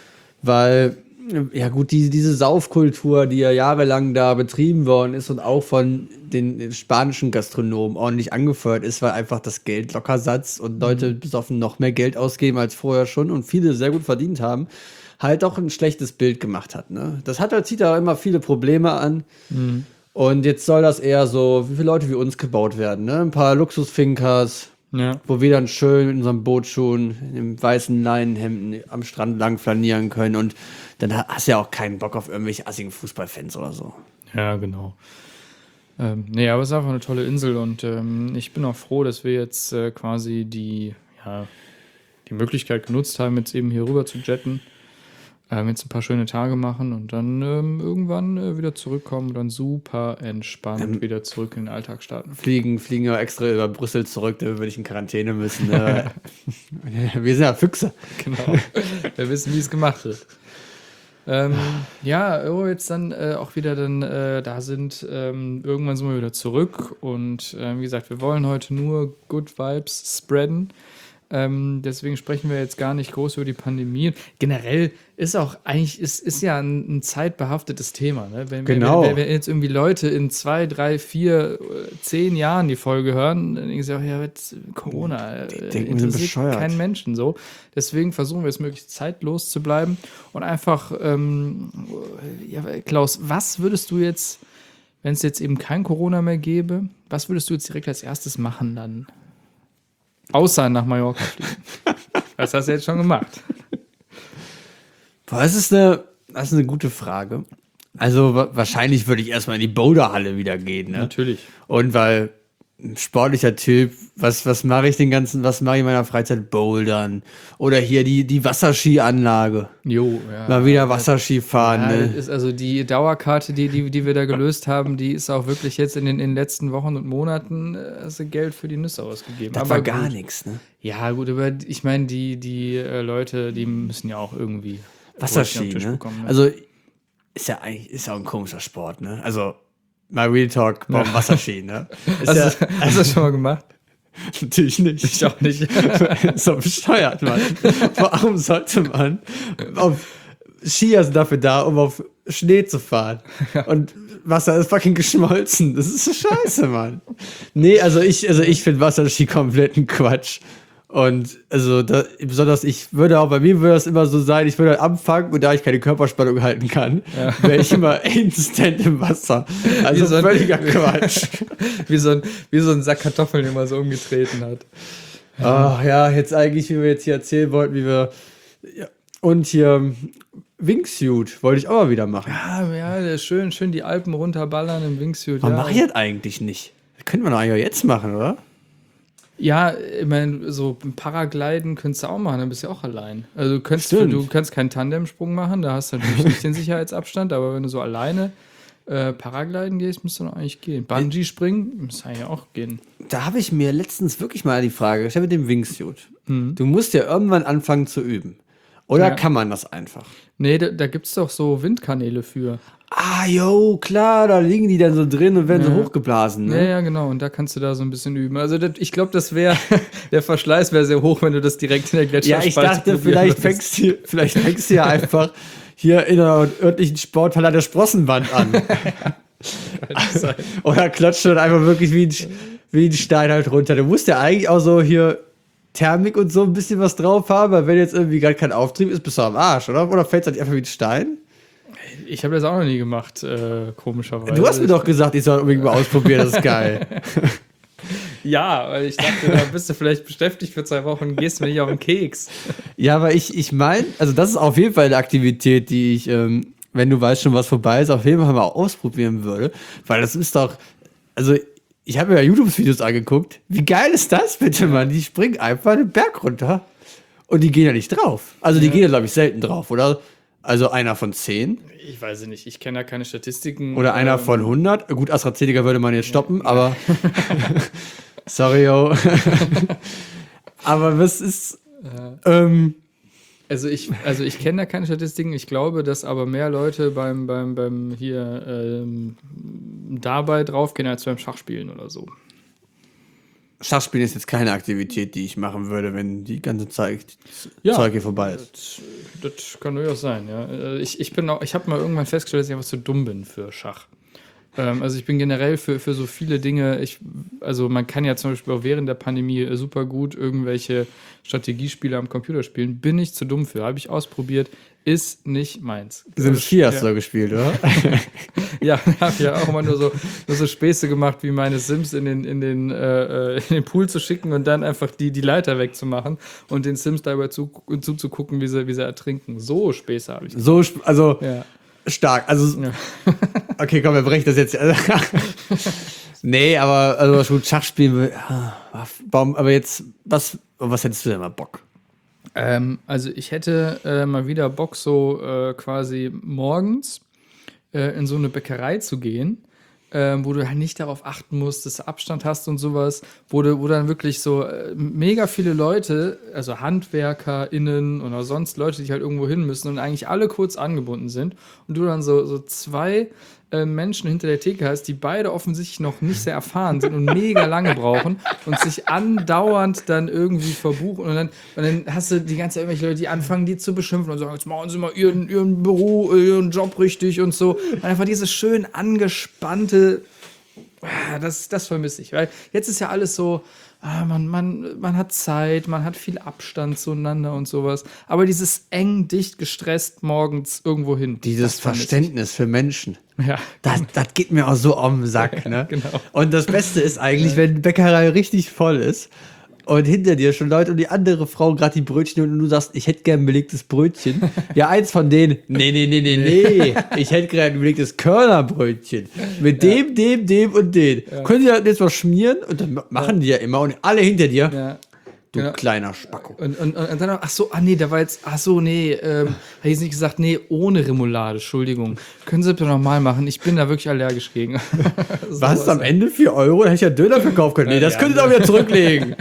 weil ja gut, die, diese Saufkultur, die ja jahrelang da betrieben worden ist und auch von den spanischen Gastronomen ordentlich angefeuert ist, weil einfach das Geld locker satzt und Leute mhm. besoffen noch mehr Geld ausgeben als vorher schon und viele sehr gut verdient haben, halt auch ein schlechtes Bild gemacht hat. Ne? Das hat halt, zieht da immer viele Probleme an. Mhm. Und jetzt soll das eher so, wie viele Leute wie uns gebaut werden. Ne? Ein paar Luxusfinkers, ja. wo wir dann schön in unserem Bootschuhen, in weißen Leinenhemden am Strand lang flanieren können und dann hast du ja auch keinen Bock auf irgendwelche assigen Fußballfans oder so. Ja, genau. Ähm, nee, aber es ist einfach eine tolle Insel und ähm, ich bin auch froh, dass wir jetzt äh, quasi die, ja, die Möglichkeit genutzt haben, jetzt eben hier rüber zu jetten, ähm, jetzt ein paar schöne Tage machen und dann ähm, irgendwann äh, wieder zurückkommen und dann super entspannt ähm, wieder zurück in den Alltag starten. Fliegen, fliegen ja extra über Brüssel zurück, da würde ich in Quarantäne müssen. Ne? Wir sind ja Füchse. Genau. Wir wissen, wie es gemacht wird. Ähm, ja, wo wir jetzt dann äh, auch wieder dann äh, da sind, ähm, irgendwann sind wir wieder zurück und äh, wie gesagt, wir wollen heute nur Good Vibes spreaden. Ähm, deswegen sprechen wir jetzt gar nicht groß über die Pandemie. Generell ist auch eigentlich, ist, ist ja ein, ein zeitbehaftetes Thema. Ne? Wenn, genau. wenn, wenn jetzt irgendwie Leute in zwei, drei, vier, zehn Jahren die Folge hören, dann denken sie auch, ja, jetzt Corona, die denken, sind bescheuert. Keinen Menschen so. Deswegen versuchen wir es möglichst zeitlos zu bleiben und einfach, ähm, ja, Klaus, was würdest du jetzt, wenn es jetzt eben kein Corona mehr gäbe, was würdest du jetzt direkt als erstes machen dann? Außer nach Mallorca fliegen. Das hast du jetzt schon gemacht. Boah, das ist eine, das ist eine gute Frage. Also wa- wahrscheinlich würde ich erstmal in die Boulderhalle wieder gehen, ne? Natürlich. Und weil ein sportlicher Typ, was, was mache ich den ganzen, was mache ich in meiner Freizeit? Bouldern. Oder hier die, die Wasserskianlage. Jo, ja. Mal wieder Wasserski fahren, Ja, das ne? ist also die Dauerkarte, die, die, die wir da gelöst haben, die ist auch wirklich jetzt in den, in den letzten Wochen und Monaten äh, hast du Geld für die Nüsse ausgegeben. Das Aber war gut. gar nichts, ne? Ja, gut, aber ich meine, die, die äh, Leute, die müssen ja auch irgendwie Wasserski, Brötchen auf den Tisch ne? bekommen, ne? Also ist ja eigentlich, ist ja auch ein komischer Sport, ne? Also, mal Real Talk beim Wasserski, ne? Ist hast, ja, du, hast du das schon mal gemacht? natürlich nicht. Ich auch nicht. So bescheuert, Mann. Warum sollte man auf Skier sind dafür da, um auf Schnee zu fahren. Und Wasser ist fucking geschmolzen. Das ist so scheiße, Mann. Nee, also ich, also ich finde Wasserski kompletten Quatsch. Und also da, besonders ich würde auch, bei mir würde das immer so sein, ich würde anfangen und da ich keine Körperspannung halten kann, ja. wäre ich immer instant im Wasser. Also so ein, völliger Quatsch. Wie so, ein, wie so ein Sack Kartoffeln, den man so umgetreten hat. Ach ja, jetzt eigentlich, wie wir jetzt hier erzählen wollten, wie wir ja, und hier Wingsuit wollte ich auch mal wieder machen. Ja, ja, schön, schön die Alpen runterballern im Wingsuit. Warum ja. mache ich das eigentlich nicht? Das könnte man doch eigentlich auch jetzt machen, oder? Ja, ich meine, so ein Paragliden könntest du auch machen, dann bist du ja auch allein. Also du kannst, Stimmt. du kannst keinen Tandemsprung machen, da hast du natürlich nicht den Sicherheitsabstand, aber wenn du so alleine äh, Paragliden gehst, müsste doch eigentlich gehen. Bungee springen müsste eigentlich auch gehen. Da habe ich mir letztens wirklich mal die Frage gestellt mit dem Wingsuit. Mhm. Du musst ja irgendwann anfangen zu üben. Oder Ja. kann man das einfach? Nee, da, da gibt es doch so Windkanäle für. Ah, jo, klar, da liegen die dann so drin und werden Ja. so hochgeblasen, Ja, ne? ja, genau. Und da kannst du da so ein bisschen üben. Also das, ich glaube, das wäre, der Verschleiß wäre sehr hoch, wenn du das direkt in der Ja, Gletscherspalte ich dachte, probieren vielleicht würdest. fängst, du, vielleicht fängst du ja einfach hier in einer örtlichen Sporthalle an der Sprossenwand an. Könnte sein. Oder klatscht dann einfach wirklich wie ein, wie ein Stein halt runter. Du musst ja eigentlich auch so hier Thermik und so ein bisschen was drauf haben, weil wenn jetzt irgendwie gerade kein Auftrieb ist, bist du am Arsch, oder? Oder fällst du halt einfach wie ein Stein? Ich habe das auch noch nie gemacht, äh, komischerweise. Du hast mir doch gesagt, ich soll unbedingt mal ausprobieren, das ist geil. Ja, weil ich dachte, da bist du vielleicht beschäftigt für zwei Wochen und gehst mir nicht auf den Keks. Ja, aber ich, ich meine, also das ist auf jeden Fall eine Aktivität, die ich, ähm, wenn du weißt schon, was vorbei ist, auf jeden Fall mal ausprobieren würde. Weil das ist doch, also ich habe mir ja YouTube-Videos angeguckt. Wie geil ist das bitte, Mann? Die springen einfach den Berg runter und die gehen ja nicht drauf. Also die Ja. gehen ja, glaube ich, selten drauf, oder? Also einer von zehn Ich weiß es nicht, ich kenne da keine Statistiken. oder einer ähm, von hundert. Gut, AstraZeneca würde man jetzt stoppen, aber sorry, yo. Aber was ist, ähm, Also ich, also ich kenne da keine Statistiken. Ich glaube, dass aber mehr Leute beim, beim, beim hier ähm, dabei draufgehen als beim Schachspielen oder so. Schachspielen ist jetzt keine Aktivität, die ich machen würde, wenn die ganze Zeit Ja. Zeug hier vorbei ist. Das, das kann durchaus sein, ja. Äh, Ich, ich bin auch, ich habe mal irgendwann festgestellt, dass ich einfach zu dumm bin für Schach. Ähm, also ich bin generell für, für so viele Dinge, ich, also man kann ja zum Beispiel auch während der Pandemie äh, super gut irgendwelche Strategiespiele am Computer spielen. Bin ich zu dumm für, habe ich ausprobiert, ist nicht meins. Sims vier hast Ja. du da gespielt, oder? Ja, habe ja auch immer nur so, nur so Späße gemacht, wie meine Sims in den, in, den, äh, in den Pool zu schicken und dann einfach die, die Leiter wegzumachen und den Sims dabei zu, zuzugucken, wie sie, wie sie ertrinken. So Späße habe ich. So, sp- also Ja. stark. Also, Ja. okay, komm, wir brechen das jetzt. Nee, aber also schon Schachspielen, will- ah, warum, aber jetzt, was, auf was hättest du denn mal Bock? Ähm, also ich hätte äh, mal wieder Bock, so äh, quasi morgens äh, in so eine Bäckerei zu gehen, ähm, wo du halt nicht darauf achten musst, dass du Abstand hast und sowas, wo, du, wo dann wirklich so äh, mega viele Leute, also HandwerkerInnen oder sonst Leute, die halt irgendwo hin müssen und eigentlich alle kurz angebunden sind und du dann so, so zwei äh, Menschen hinter der Theke hast, die beide offensichtlich noch nicht sehr erfahren sind und mega lange brauchen und sich andauernd dann irgendwie verbuchen und dann, und dann hast du die ganze Zeit irgendwelche Leute, die anfangen, die zu beschimpfen und sagen, jetzt machen sie mal ihren, ihren Büro, ihren Job richtig und so. Und einfach dieses schön angespannte, ah, das, das vermisse ich, weil jetzt ist ja alles so, ah, man, man, man hat Zeit, man hat viel Abstand zueinander und sowas, aber dieses eng, dicht, gestresst morgens irgendwo hin. Dieses das vermisse ich. Verständnis für Menschen. Ja. Das, das geht mir auch so um den Sack, ne? Genau. Und das Beste ist eigentlich, wenn die Bäckerei richtig voll ist und hinter dir schon Leute und die andere Frau gerade die Brötchen und du sagst, ich hätte gern ein belegtes Brötchen. Ja, eins von denen, nee, nee, nee, nee, nee, ich hätte gern ein belegtes Körnerbrötchen. Mit Ja. dem, dem, dem und den. Ja. Können Sie das jetzt mal schmieren? Und dann machen die ja immer und alle hinter dir. Ja. Du Genau. kleiner Spacko. Und, und, und dann, ach so, ah nee, da war jetzt, ach so, nee, ähm, habe ich jetzt nicht gesagt, nee, ohne Remoulade, Entschuldigung. Können Sie bitte nochmal machen? Ich bin da wirklich allergisch gegen. Was, am Ende vier Euro? Da hätte ich ja Döner verkaufen können. Nee, das Ja, können Sie doch wieder zurücklegen.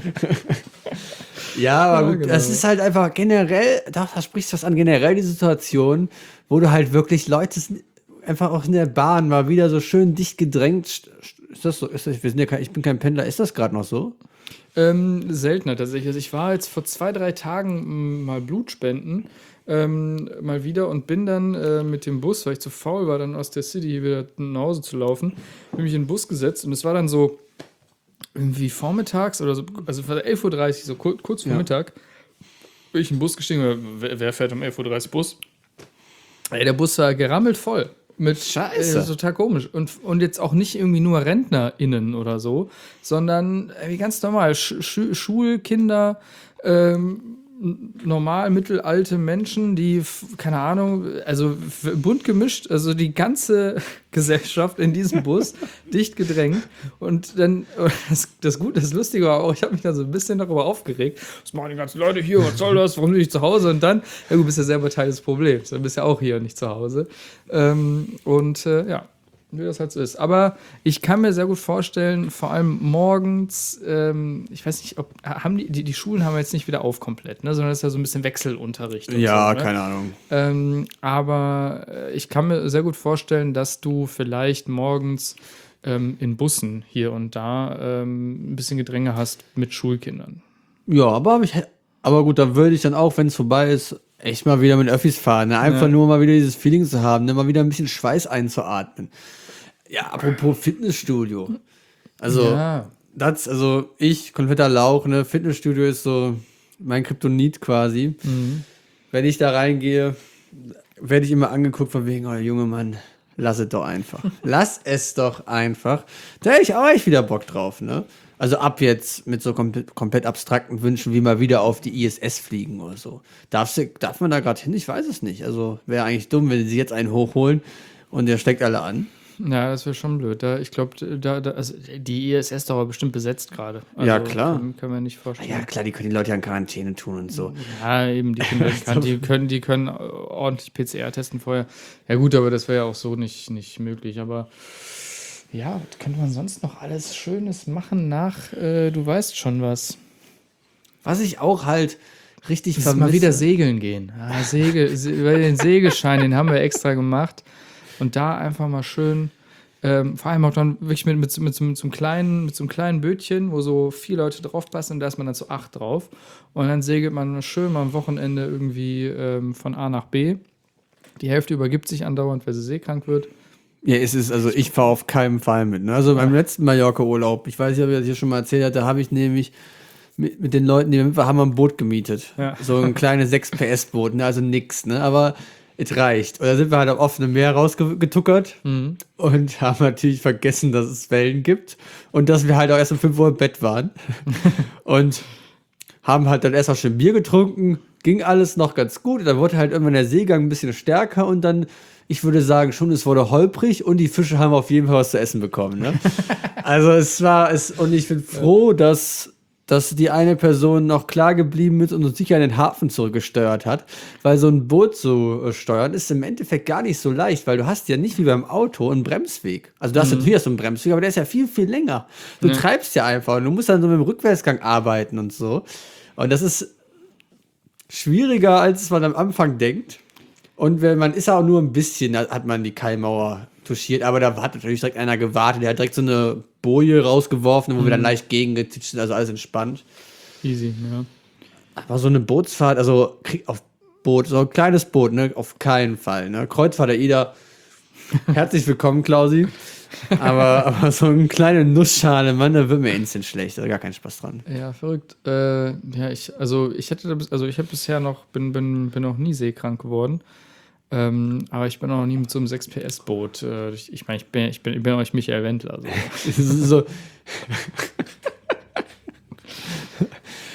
Ja, aber Ja, gut, genau. das ist halt einfach generell, da, da sprichst du was an, generell die Situation, wo du halt wirklich Leute s- einfach auch in der Bahn mal wieder so schön dicht gedrängt. st- st- Ist das so? Ist das, wir sind ja kein, ich bin kein Pendler. Ist das gerade noch so? Ähm, seltener tatsächlich. Also ich war jetzt vor zwei, drei Tagen m, mal Blutspenden, ähm, mal wieder und bin dann äh, mit dem Bus, weil ich zu faul war, dann aus der City hier wieder nach Hause zu laufen, bin mich in den Bus gesetzt und es war dann so irgendwie vormittags oder so, also elf Uhr dreißig, so kurz, kurz vor Ja. Mittag, bin ich in den Bus gestiegen. Wer, wer fährt um elf Uhr dreißig Bus? Ey, der Bus war gerammelt voll. Mit Scheiße. Äh, total komisch. Und, und jetzt auch nicht irgendwie nur RentnerInnen oder so, sondern äh, ganz normal. Sch Sch Schulkinder, ähm, n- normal mittelalte Menschen, die, f- keine Ahnung, also f- bunt gemischt, also die ganze Gesellschaft in diesem Bus, dicht gedrängt. Und dann, das, das Gute, das Lustige war auch, ich habe mich dann so ein bisschen darüber aufgeregt. Was machen die ganzen Leute hier? Was soll das? Warum bin ich zu Hause? Und dann, ja, du bist ja selber Teil des Problems. Du bist ja auch hier und nicht zu Hause. Ähm, und äh, ja, wie das halt so ist. Aber ich kann mir sehr gut vorstellen, vor allem morgens, ähm, ich weiß nicht, ob, haben die, die, die Schulen haben jetzt nicht wieder auf komplett, ne, sondern das ist ja so ein bisschen Wechselunterricht. und Ja, so, ne? keine Ahnung. Ähm, aber äh, ich kann mir sehr gut vorstellen, dass du vielleicht morgens ähm, in Bussen hier und da ähm, ein bisschen Gedränge hast mit Schulkindern. Ja, aber, hab ich, aber gut, da würde ich dann auch, wenn es vorbei ist, echt mal wieder mit Öffis fahren. Ne? Einfach Ja. nur mal wieder dieses Feeling zu haben, ne? Mal wieder ein bisschen Schweiß einzuatmen. Ja, apropos Fitnessstudio. Also, Ja. das, also ich, kompletter Lauch, ne? Fitnessstudio ist so mein Kryptonit quasi. Wenn ich da reingehe, werde ich immer angeguckt von wegen, oh Junge Mann, lass es doch einfach. Lass es doch einfach. Da hätte ich auch echt wieder Bock drauf, ne? Also ab jetzt mit so komplett, komplett abstrakten Wünschen wie mal wieder auf die I S S fliegen oder so. Darfst du, darf man da gerade hin? Ich weiß es nicht. Also wäre eigentlich dumm, wenn sie jetzt einen hochholen und der steckt alle an. Ja, das wäre schon blöd. Da, ich glaube, da, da, also die I S S ist doch aber bestimmt besetzt gerade. Also, Ja, klar. Kann, kann man nicht vorstellen. Ja klar, die können die Leute ja in Quarantäne tun und so. Ja, eben, die können, kann, die können, die können ordentlich P C R testen vorher. Ja gut, aber das wäre ja auch so nicht, nicht möglich. Aber ja, was könnte man sonst noch alles Schönes machen nach, äh, du weißt schon was. Was ich auch halt richtig Das ist mal wieder segeln gehen. Ah, Segel, Se- weil den Segelschein, den haben wir extra gemacht. Und da einfach mal schön, ähm, vor allem auch dann wirklich mit, mit, so- mit, so- mit, so einem kleinen, mit so einem kleinen Bötchen, wo so vier Leute drauf passen und da ist man dann zu acht drauf. Und dann segelt man schön mal am Wochenende irgendwie ähm, von A nach B. Die Hälfte übergibt sich andauernd, weil sie seekrank wird. Ja, es ist, also ich fahre auf keinen Fall mit. Ne? Also beim letzten Mallorca-Urlaub, ich weiß nicht, ob ich das hier schon mal erzählt hatte, da habe ich nämlich mit, mit den Leuten, die wir mit waren, haben wir ein Boot gemietet. Ja. So ein kleines sechs P S-Boot, ne? Also nix, ne? Aber es reicht. Und da sind wir halt auf offenem Meer rausgetuckert Mhm. und haben natürlich vergessen, dass es Wellen gibt und dass wir halt auch erst um fünf Uhr im Bett waren. Und haben halt dann erst mal schön Bier getrunken, ging alles noch ganz gut. Und dann wurde halt irgendwann der Seegang ein bisschen stärker und dann, ich würde sagen, schon, es wurde holprig und die Fische haben auf jeden Fall was zu essen bekommen. Ne? Also es war, es, und ich bin froh, dass, dass die eine Person noch klar geblieben ist und uns sicher in den Hafen zurückgesteuert hat, weil so ein Boot zu äh, steuern ist im Endeffekt gar nicht so leicht, weil du hast ja nicht wie beim Auto einen Bremsweg. Also du hast natürlich so einen Bremsweg, aber der ist ja viel, viel länger. Du Ja. treibst ja einfach und du musst dann so mit dem Rückwärtsgang arbeiten und so. Und das ist schwieriger, als man am Anfang denkt. Und wenn man ist auch nur ein bisschen, da hat man die Kaimauer touchiert, aber da hat natürlich direkt einer gewartet, der hat direkt so eine Boje rausgeworfen, wo wir dann leicht gegengezitscht sind, also alles entspannt. Easy, ja. Aber so eine Bootsfahrt, also krieg auf Boot, so ein kleines Boot, ne, auf keinen Fall, ne. Kreuzfahrt der Ida, herzlich willkommen, Klausi. Aber, aber so eine kleine Nussschale, Mann, da wird mir instant schlecht, da gar keinen Spaß dran. Ja, verrückt. Äh, ja, ich, also ich hätte, da bis- also ich habe bisher noch, bin, bin, bin noch nie seekrank geworden. Ähm, aber ich bin auch noch nie mit so einem sechs P S-Boot. Äh, ich ich meine, ich bin, ich bin, ich bin euch Michael Wendler. So. Das ist so,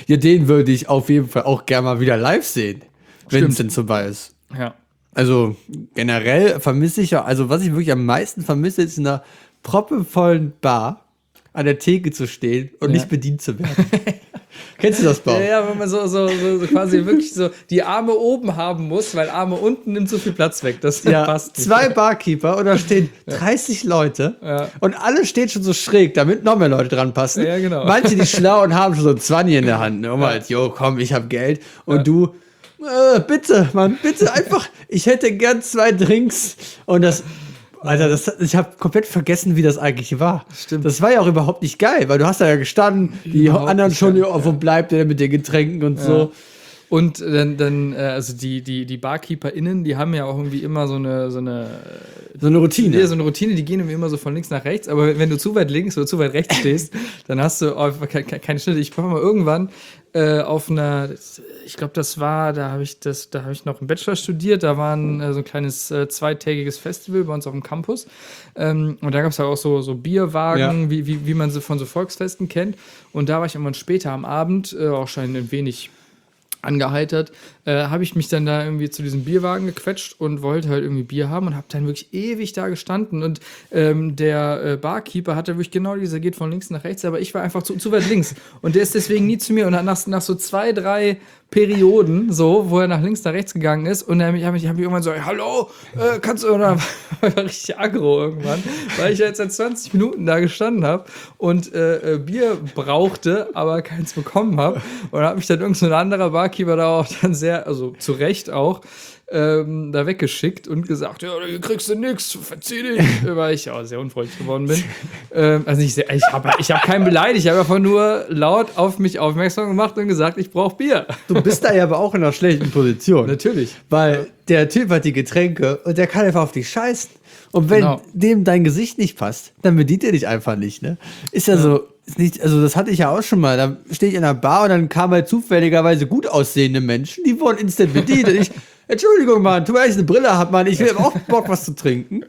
Ja, den würde ich auf jeden Fall auch gerne mal wieder live sehen, wenn es Stimmt. denn soweit ist. Ja. Also generell vermisse ich ja, also was ich wirklich am meisten vermisse, ist in einer proppevollen Bar an der Theke zu stehen und Ja. nicht bedient zu werden. Kennst du das, Bau? Ja, ja, wenn man so, so, so, so quasi wirklich so die Arme oben haben muss, weil Arme unten nimmt so viel Platz weg. Das Ja, passt nicht. zwei Barkeeper und da stehen dreißig Leute Ja. und alle stehen schon so schräg, damit noch mehr Leute dran passen. Ja, genau. Manche, die schlau und haben schon so ein Zwanni in der Hand. Ne? Und halt, jo, komm, ich hab Geld. Und du, äh, bitte, Mann, bitte einfach, ich hätte gern zwei Drinks. Und das, Alter, das, ich habe komplett vergessen, wie das eigentlich war. Stimmt. Das war ja auch überhaupt nicht geil, weil du hast da ja gestanden, die Überhaupt anderen nicht schon, geil, ja, wo bleibt der mit den Getränken und so. Und dann, dann äh, also die, die, die BarkeeperInnen, die haben ja auch irgendwie immer so eine, so eine, So eine Routine. ja, so eine Routine, die gehen irgendwie immer so von links nach rechts, aber wenn du zu weit links oder zu weit rechts stehst, dann hast du oh, ke- ke- keine Schnitte. Ich war mal irgendwann äh, auf einer, ich glaube, das war, da habe ich das, da habe ich noch einen Bachelor studiert, da war ein, äh, so ein kleines äh, zweitägiges Festival bei uns auf dem Campus. Ähm, und da gab es halt auch so, so Bierwagen, Ja. wie, wie, wie man sie von so Volksfesten kennt. Und da war ich irgendwann später am Abend, äh, auch schon ein wenig angeheitert, äh, habe ich mich dann da irgendwie zu diesem Bierwagen gequetscht und wollte halt irgendwie Bier haben und habe dann wirklich ewig da gestanden und ähm, der äh, Barkeeper hatte wirklich genau diese, geht von links nach rechts, aber ich war einfach zu, zu weit links und der ist deswegen nie zu mir und nach, nach so zwei, drei Perioden, so, wo er nach links, nach rechts gegangen ist und dann habe ich, hab ich irgendwann so, hallo, äh, kannst du, oder war richtig aggro irgendwann, weil ich jetzt seit zwanzig Minuten da gestanden habe und äh, äh, Bier brauchte, aber keins bekommen habe und da habe ich dann irgend so ein anderer Barkeeper da auch dann sehr, also zu Recht auch, ähm, da weggeschickt und gesagt, ja, hier kriegst du nix, verzieh dich, weil ich auch sehr unfreundlich geworden bin. ähm, also nicht sehr, ich habe ich hab keinen beleidigt, ich habe einfach nur laut auf mich aufmerksam gemacht und gesagt, ich brauche Bier. Du bist da ja aber auch in einer schlechten Position. Natürlich. Weil der Typ hat die Getränke und der kann einfach auf dich scheißen. Und wenn Genau. dem dein Gesicht nicht passt, dann bedient er dich einfach nicht, ne? Ist ja, so, ist nicht, also das hatte ich ja auch schon mal. Da stehe ich in einer Bar und dann kamen halt zufälligerweise gut aussehende Menschen, die wurden instant bedient. Und ich, Entschuldigung, Mann, tu mir, dass ich eine Brille hab, Mann, ich will aber auch Bock, was zu trinken.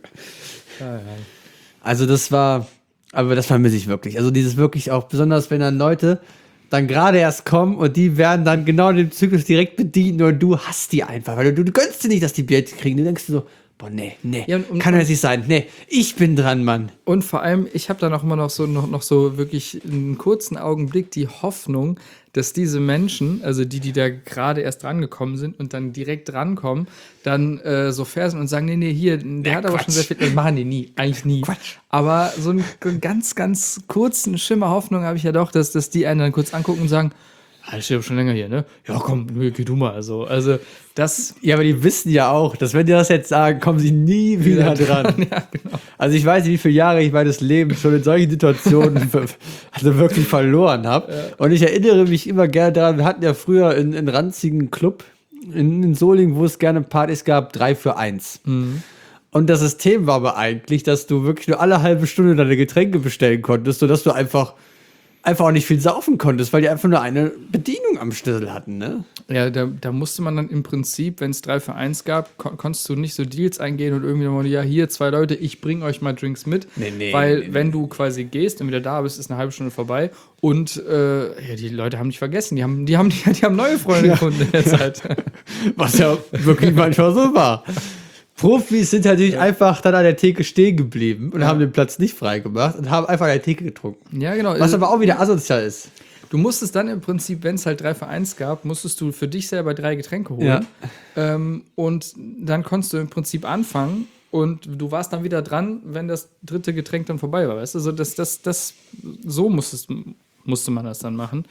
Also das war, aber das vermisse ich wirklich. Also dieses wirklich auch, besonders wenn dann Leute dann gerade erst kommen und die werden dann genau in dem Zyklus direkt bedient und du hast die einfach, weil du, du gönnst dir nicht, dass die Bier kriegen. Du denkst dir so, boah, nee, nee, Ja, und- und- kann ja nicht sein. Nee, ich bin dran, Mann. Und vor allem, ich habe dann auch immer noch so, noch, noch so wirklich einen kurzen Augenblick die Hoffnung, dass diese Menschen, also die, die da gerade erst rangekommen sind und dann direkt rankommen, dann äh, so fair sind und sagen, nee, nee, hier, der Ja, hat aber Quatsch. schon sehr viel, das machen die nie, eigentlich nie. Quatsch. Aber so einen ganz, ganz kurzen Schimmer Hoffnung habe ich ja doch, dass, dass die einen dann kurz angucken und sagen, ah, das steht aber schon länger hier, ne? Ja, komm, geh du mal. Also, also das Ja, aber die wissen ja auch, dass wenn die das jetzt sagen, kommen sie nie wieder dran. ja, genau. Also ich weiß nicht, wie viele Jahre ich meines Lebens schon in solchen Situationen also wirklich verloren habe. Und ich erinnere mich immer gerne daran, wir hatten ja früher in, in ranzigen Club in, in Solingen, wo es gerne Partys gab, drei für eins. Und das System war aber eigentlich, dass du wirklich nur alle halbe Stunde deine Getränke bestellen konntest, sodass du einfach einfach auch nicht viel saufen konntest, weil die einfach nur eine Bedienung am Schlüssel hatten, ne? Ja, da, da musste man dann im Prinzip, wenn es drei für eins gab, kon konntest du nicht so Deals eingehen und irgendwie nochmal, ja, hier zwei Leute, ich bring euch mal Drinks mit. Nee, nee, weil nee, nee. wenn du quasi gehst und wieder da bist, ist eine halbe Stunde vorbei und äh, ja, die Leute haben dich vergessen, die haben, die haben, die, die haben neue Freunde gefunden in der Zeit. Was ja wirklich manchmal so war. Profis sind natürlich einfach dann an der Theke stehen geblieben und Ja. haben den Platz nicht freigemacht und haben einfach an der Theke getrunken. Ja, genau. Was aber auch wieder asozial ist. Du musstest dann im Prinzip, wenn es halt drei für eins gab, musstest du für dich selber drei Getränke holen. Ja. Ähm, und dann konntest du im Prinzip anfangen und du warst dann wieder dran, wenn das dritte Getränk dann vorbei war. Weißt du, also das, das, das, so musstest, musste man das dann machen.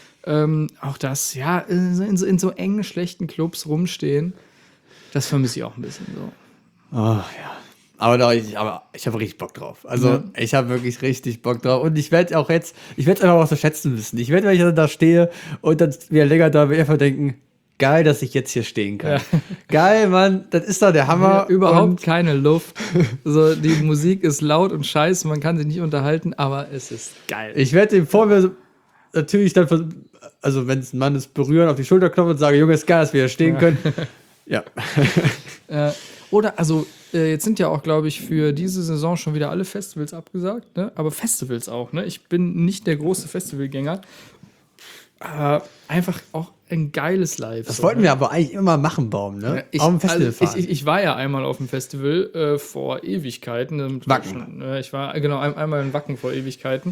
Ähm, auch das, ja, in so, in so, in so engen, schlechten Clubs rumstehen, das vermisse ich auch ein bisschen so. Oh, ja. Aber, da, ich, aber ich habe richtig Bock drauf. Also, Ja. ich habe wirklich richtig Bock drauf. Und ich werde auch jetzt, ich werde es einfach auch so schätzen müssen. Ich werde, wenn ich dann da stehe und dann wieder länger da bin, einfach denken, geil, dass ich jetzt hier stehen kann. Ja. Geil, Mann, das ist doch der Hammer. Überhaupt Und keine Luft. So, die Musik ist laut und scheiße, man kann sich nicht unterhalten, aber es ist geil. ich werde dem vor mir so- natürlich dann, vers- also wenn es ein Mann ist, berühren, auf die Schulter klopfen und sage, Junge, ist geil, dass wir hier stehen Ja. können. Ja. Äh, oder, also, äh, jetzt sind ja auch, glaube ich, für diese Saison schon wieder alle Festivals abgesagt, ne? Aber Festivals auch, ne? Ich bin nicht der große Festivalgänger. Aber einfach auch ein geiles Live. Das so, wollten ne? wir aber eigentlich immer machen, Baum, ne? Ich, Auf dem Festival also fahren. ich, ich, ich war ja einmal auf dem Festival äh, vor Ewigkeiten. Ähm, Wacken. Schon, äh, ich war genau ein, einmal in Wacken vor Ewigkeiten.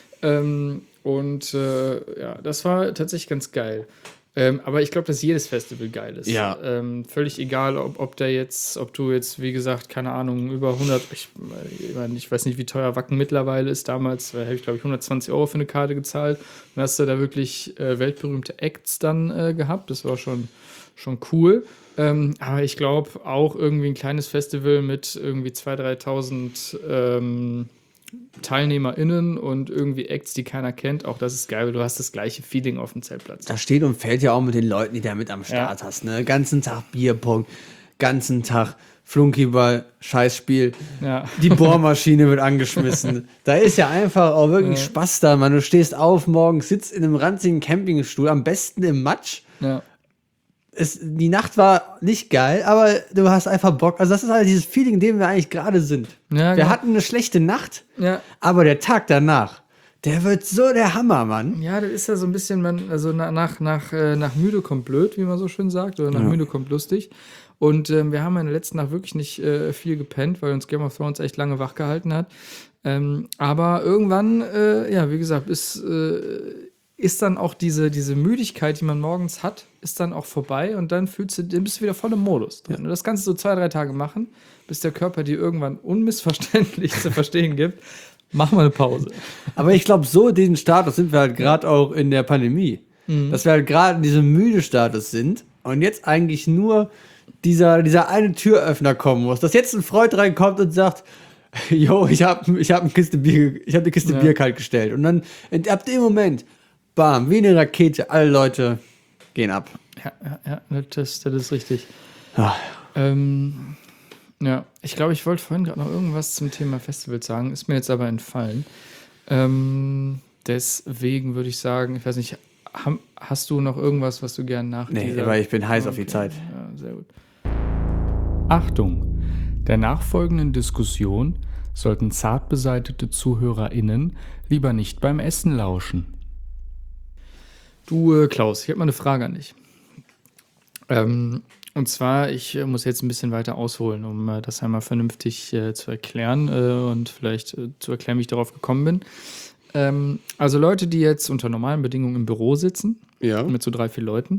Ähm, und äh, ja, das war tatsächlich ganz geil. Ähm, aber ich glaube, dass jedes Festival geil ist. Ja. Ähm, völlig egal, ob, ob der jetzt, ob du jetzt, wie gesagt, keine Ahnung, über hundert, ich, ich, mein, ich weiß nicht, wie teuer Wacken mittlerweile ist. Damals äh, habe ich, glaube ich, hundertzwanzig Euro für eine Karte gezahlt. Und hast du da wirklich äh, weltberühmte Acts dann äh, gehabt. Das war schon, schon cool. Ähm, aber ich glaube auch irgendwie ein kleines Festival mit irgendwie zweitausend, dreitausend ähm, TeilnehmerInnen und irgendwie Acts, die keiner kennt. Auch das ist geil, weil du hast das gleiche Feeling auf dem Zeltplatz. Da steht und fällt ja auch mit den Leuten, die da mit am Start Ja. hast, ne? Ganzen Tag Bierpong, ganzen Tag Flunkyball, Scheißspiel. Ja. Die Bohrmaschine wird angeschmissen. Da ist ja einfach auch wirklich Ja. Spaß da, Mann. Du stehst auf morgens, sitzt in einem ranzigen Campingstuhl, am besten im Matsch. Ja. Es, die Nacht war nicht geil, aber du hast einfach Bock. Also das ist halt dieses Feeling, in dem wir eigentlich gerade sind. Ja, wir genau. hatten eine schlechte Nacht, Ja. aber der Tag danach, der wird so der Hammer, Mann. Ja, das ist ja so ein bisschen, man, also na- nach, nach, äh, nach müde kommt blöd, wie man so schön sagt, oder nach Ja. müde kommt lustig. Und ähm, wir haben in der letzten Nacht wirklich nicht äh, viel gepennt, weil uns Game of Thrones echt lange wach gehalten hat. Ähm, aber irgendwann, äh, ja, wie gesagt, ist, äh, ist dann auch diese, diese Müdigkeit, die man morgens hat, ist dann auch vorbei und dann fühlst du, dann bist du wieder voll im Modus drin. Und das kannst du so zwei, drei Tage machen, bis der Körper dir irgendwann unmissverständlich zu verstehen gibt. Mach mal eine Pause. Aber ich glaube, so diesen Status sind wir halt gerade auch in der Pandemie. Dass wir halt gerade in diesem müde Status sind und jetzt eigentlich nur dieser, dieser eine Türöffner kommen muss. Dass jetzt ein Freund reinkommt und sagt, yo, ich habe ich hab eine Kiste Bier, ich habe eine Kiste Ja. Bier kalt gestellt. Und dann ab dem Moment, bam, wie eine Rakete, alle Leute gehen ab. Ja, ja, ja, das, das ist richtig. Ah. Ähm, ja, ich glaube, ich wollte vorhin gerade noch irgendwas zum Thema Festival sagen, ist mir jetzt aber entfallen. Ähm, deswegen würde ich sagen, ich weiß nicht, ham, hast du noch irgendwas, was du gerne nach Nee, dieser... aber ich bin heiß auf die Okay, Zeit. Ja, sehr gut. Achtung! Der nachfolgenden Diskussion sollten zart beseitete ZuhörerInnen lieber nicht beim Essen lauschen. Du, äh, Klaus, ich habe mal eine Frage an dich. Ähm, und zwar, ich äh, muss jetzt ein bisschen weiter ausholen, um äh, das einmal vernünftig äh, zu erklären äh, und vielleicht äh, zu erklären, wie ich darauf gekommen bin. Ähm, also Leute, die jetzt unter normalen Bedingungen im Büro sitzen, Ja. mit so drei, vier Leuten,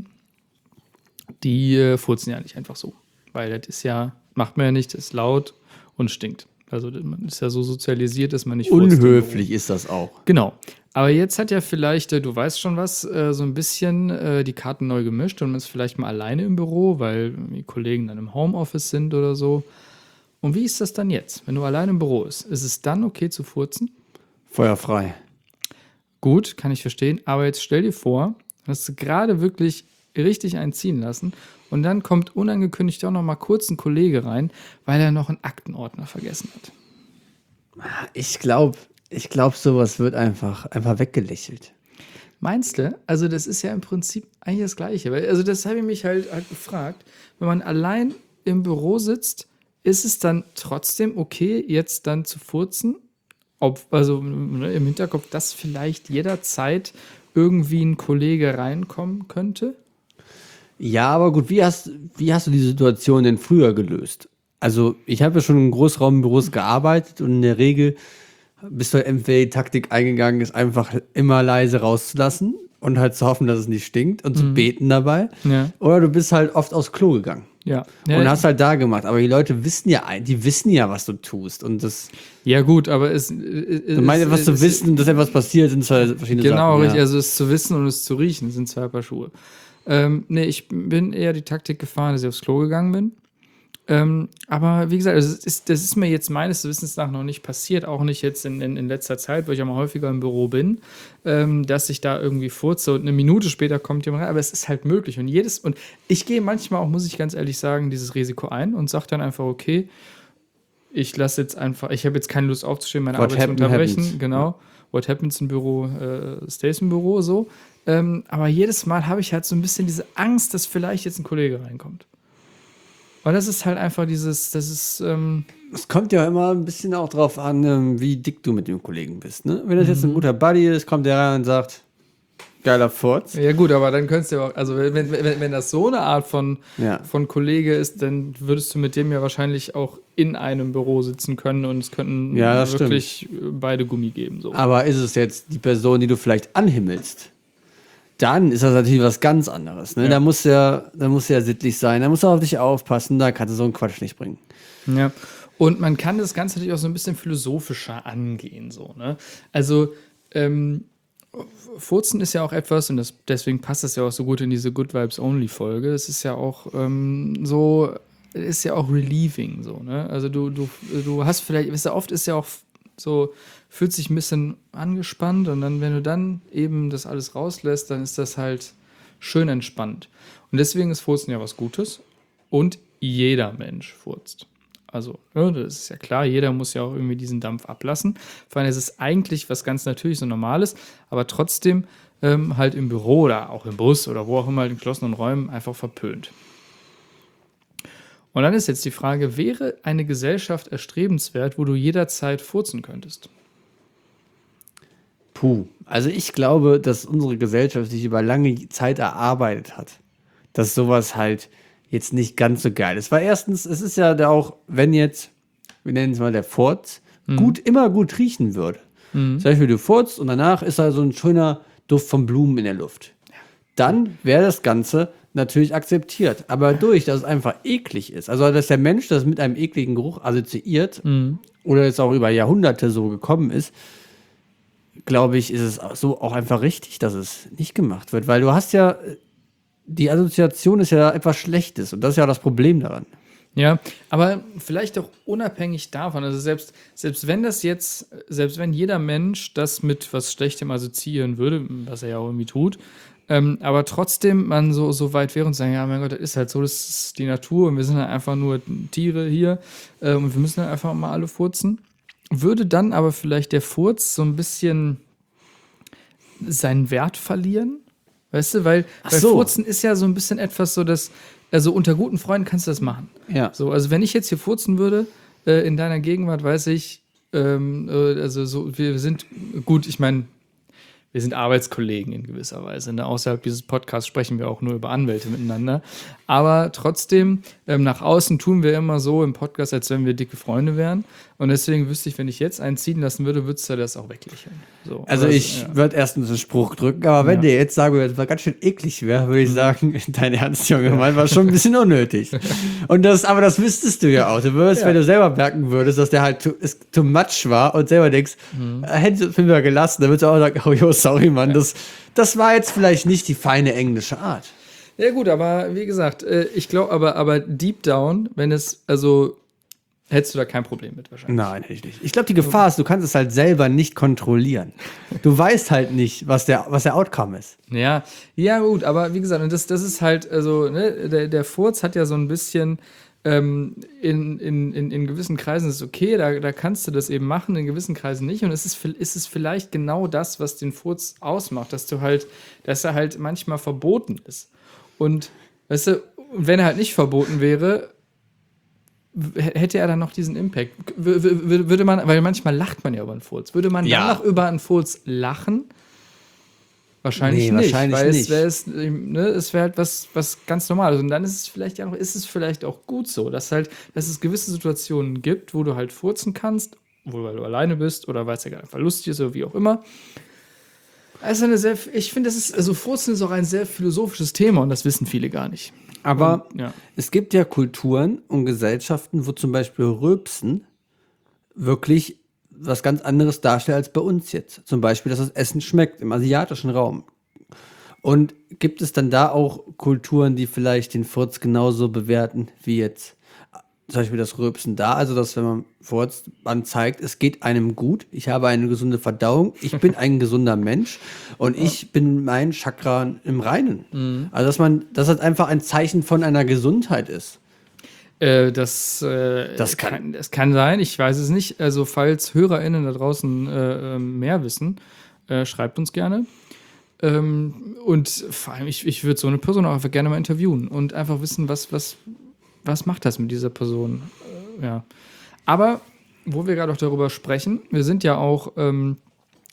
die äh, furzen ja nicht einfach so. Weil das ist ja, macht man ja nicht, das ist laut und stinkt. Also man ist ja so sozialisiert, dass man nicht furzt im Büro. Unhöflich ist das auch. Genau. Aber jetzt hat ja vielleicht, äh, du weißt schon was, äh, so ein bisschen äh, die Karten neu gemischt und man ist vielleicht mal alleine im Büro, weil die Kollegen dann im Homeoffice sind oder so. Und wie ist das dann jetzt, wenn du alleine im Büro bist? Ist es dann okay zu furzen? Feuerfrei. Gut, kann ich verstehen. Aber jetzt stell dir vor, hast du gerade wirklich richtig einen ziehen lassen und dann kommt unangekündigt auch noch mal kurz ein Kollege rein, weil er noch einen Aktenordner vergessen hat. Ich glaube, ich glaube, sowas wird einfach, einfach weggelächelt. Meinst du? Also das ist ja im Prinzip eigentlich das Gleiche. Weil, also das habe ich mich halt, halt gefragt. Wenn man allein im Büro sitzt, ist es dann trotzdem okay, jetzt dann zu furzen? Ob, also ne, im Hinterkopf, dass vielleicht jederzeit irgendwie ein Kollege reinkommen könnte? Ja, aber gut, wie hast, wie hast du die Situation denn früher gelöst? Also, ich habe ja schon in Großraumbüros gearbeitet und in der Regel bist du halt entweder die Taktik eingegangen, ist einfach immer leise rauszulassen und halt zu hoffen, dass es nicht stinkt und zu beten dabei. Ja. Oder du bist halt oft aufs Klo gegangen Ja. und hast halt da gemacht. Aber die Leute wissen ja, ein- die wissen ja, was du tust. Und das, Ja, gut, aber es. du meinst, was zu wissen, dass etwas passiert, sind zwei verschiedene Genau, Sachen. richtig. Ja. Also es zu wissen und es zu riechen sind zwei Paar Schuhe. Ähm, nee, ich bin eher die Taktik gefahren, dass ich aufs Klo gegangen bin. Ähm, aber wie gesagt, also es ist, das ist mir jetzt meines Wissens nach noch nicht passiert, auch nicht jetzt in, in, in letzter Zeit, weil ich ja mal häufiger im Büro bin, ähm, dass ich da irgendwie furze und eine Minute später kommt jemand rein, aber es ist halt möglich. Und jedes, und ich gehe manchmal auch, muss ich ganz ehrlich sagen, dieses Risiko ein und sage dann einfach, okay, ich lasse jetzt einfach, ich habe jetzt keine Lust aufzustehen, meine What Arbeit zu happened, unterbrechen. happens. Genau. What happens im Büro, äh, stays im Büro, so. Ähm, aber jedes Mal habe ich halt so ein bisschen diese Angst, dass vielleicht jetzt ein Kollege reinkommt. Und das ist halt einfach dieses, das ist, ähm, Es kommt ja immer ein bisschen auch drauf an, ähm, wie dick du mit dem Kollegen bist. Ne? Wenn das jetzt ein guter Buddy ist, kommt der rein und sagt, geiler Furz. Ja gut, aber dann könntest du ja auch, also wenn, wenn, wenn das so eine Art von, Ja. von Kollege ist, dann würdest du mit dem ja wahrscheinlich auch in einem Büro sitzen können und es könnten Ja, das wirklich beide Gummi geben. So. Aber ist es jetzt die Person, die du vielleicht anhimmelst, dann ist das natürlich was ganz anderes. Ne? Ja. Da muss ja, da muss ja sittlich sein, da muss er auf dich aufpassen, da kannst du so einen Quatsch nicht bringen. Ja. Und man kann das Ganze natürlich auch so ein bisschen philosophischer angehen. So, ne? Also, ähm, Furzen ist ja auch etwas, und das, deswegen passt das ja auch so gut in diese Good Vibes Only Folge. Es ist ja auch ähm, so, ist ja auch relieving, so, ne? Also du, du, du hast vielleicht, weißt du, oft ist ja auch so, fühlt sich ein bisschen angespannt und dann, wenn du dann eben das alles rauslässt, dann ist das halt schön entspannt. Und deswegen ist Furzen ja was Gutes und jeder Mensch furzt. Also, ja, das ist ja klar, jeder muss ja auch irgendwie diesen Dampf ablassen. Vor allem ist es eigentlich was ganz Natürliches und Normales, aber trotzdem ähm, halt im Büro oder auch im Bus oder wo auch immer in geschlossenen Räumen einfach verpönt. Und dann ist jetzt die Frage, wäre eine Gesellschaft erstrebenswert, wo du jederzeit furzen könntest? Puh, also ich glaube, dass unsere Gesellschaft sich über lange Zeit erarbeitet hat, dass sowas halt jetzt nicht ganz so geil ist. Weil erstens, es ist ja da auch, wenn jetzt, wir nennen es mal der Furz, mhm. gut, immer gut riechen würde. Mhm. Zum Beispiel du furzt und danach ist da so ein schöner Duft von Blumen in der Luft. Dann wäre das Ganze natürlich akzeptiert. Aber durch, dass es einfach eklig ist, also dass der Mensch das mit einem ekligen Geruch assoziiert mhm. oder jetzt auch über Jahrhunderte so gekommen ist, glaube ich, ist es so auch einfach richtig, dass es nicht gemacht wird. Weil du hast ja, die Assoziation ist ja etwas Schlechtes und das ist ja das Problem daran. Ja, aber vielleicht auch unabhängig davon, also selbst, selbst wenn das jetzt, selbst wenn jeder Mensch das mit was Schlechtem assoziieren würde, was er ja auch irgendwie tut, ähm, aber trotzdem man so, so weit wäre und sagen, ja, mein Gott, das ist halt so, das ist die Natur und wir sind halt einfach nur Tiere hier äh, und wir müssen halt einfach mal alle furzen, würde dann aber vielleicht der Furz so ein bisschen seinen Wert verlieren? Weißt du, weil, Ach weil so. Furzen ist ja so ein bisschen etwas so, dass, also unter guten Freunden kannst du das machen. Ja. So, also wenn ich jetzt hier furzen würde, äh, in deiner Gegenwart, weiß ich, ähm, äh, also so, wir sind, gut, ich meine, wir sind Arbeitskollegen in gewisser Weise. Ne? Außerhalb dieses Podcasts sprechen wir auch nur über Anwälte miteinander. Aber trotzdem, ähm, nach außen tun wir immer so im Podcast, als wenn wir dicke Freunde wären. Und deswegen wüsste ich, wenn ich jetzt einen ziehen lassen würde, würdest du das auch weglächeln. So, also das, ich ja. würde erstens einen Spruch drücken, aber wenn Ja. der jetzt sagen würde, das war ganz schön eklig wäre, würde ich sagen, dein Ernst, Junge, mal war schon ein bisschen unnötig. Und das, aber das wüsstest du ja auch. Du würdest, Ja. wenn du selber merken würdest, dass der halt too, ist too much war und selber denkst, mhm. hätte ich mir gelassen, dann würdest du auch sagen, oh jo, sorry, Mann, ja. das, das war jetzt vielleicht nicht die feine englische Art. Ja gut, aber wie gesagt, ich glaube, aber, aber deep down, wenn es, also hättest du da kein Problem mit wahrscheinlich. Nein, hätte ich nicht. Ich glaube, die Gefahr ist, du kannst es halt selber nicht kontrollieren. Du weißt halt nicht, was der, was der Outcome ist. Ja, ja gut, aber wie gesagt, das, das ist halt, also ne, der, der Furz hat ja so ein bisschen, ähm, in, in, in, in gewissen Kreisen ist es okay, da, da kannst du das eben machen, in gewissen Kreisen nicht. Und es ist, ist es vielleicht genau das, was den Furz ausmacht, dass du halt, dass er halt manchmal verboten ist. Und weißt du, wenn er halt nicht verboten wäre, hätte er dann noch diesen Impact. W- w- würde man, weil manchmal lacht man ja über einen Furz. Würde man Ja. dann noch über einen Furz lachen? Wahrscheinlich Nee, nicht. wahrscheinlich weil nicht. es wäre ne, es wär halt was, was ganz Normales. Und dann ist es vielleicht ja noch, ist es vielleicht auch gut so, dass halt, dass es gewisse Situationen gibt, wo du halt furzen kannst, wo weil du alleine bist oder weil es ja einfach lustig ist oder wie auch immer. Also eine sehr, ich finde, das ist, also Furzen ist auch ein sehr philosophisches Thema und das wissen viele gar nicht. Aber Und, ja. es gibt ja Kulturen und Gesellschaften, wo zum Beispiel Rülpsen wirklich was ganz anderes darstellt als bei uns jetzt. Zum Beispiel, dass das Essen schmeckt im asiatischen Raum. Und gibt es dann da auch Kulturen, die vielleicht den Furz genauso bewerten wie jetzt zum Beispiel das Rülpsen da? Also, dass wenn man furzt, man zeigt, es geht einem gut, ich habe eine gesunde Verdauung, ich bin ein gesunder Mensch und ich bin mit meinen Chakran im Reinen. Mhm. Also, dass man, dass das einfach ein Zeichen von einer Gesundheit ist. Äh, das, äh, Das kann- kann, das kann sein, ich weiß es nicht. Also, falls HörerInnen da draußen äh, äh, mehr wissen, äh, schreibt uns gerne. Ähm, und vor allem, ich, ich würde so eine Person auch einfach gerne mal interviewen und einfach wissen, was, was, was macht das mit dieser Person. Äh, ja. Aber, wo wir gerade auch darüber sprechen, wir sind ja auch ähm,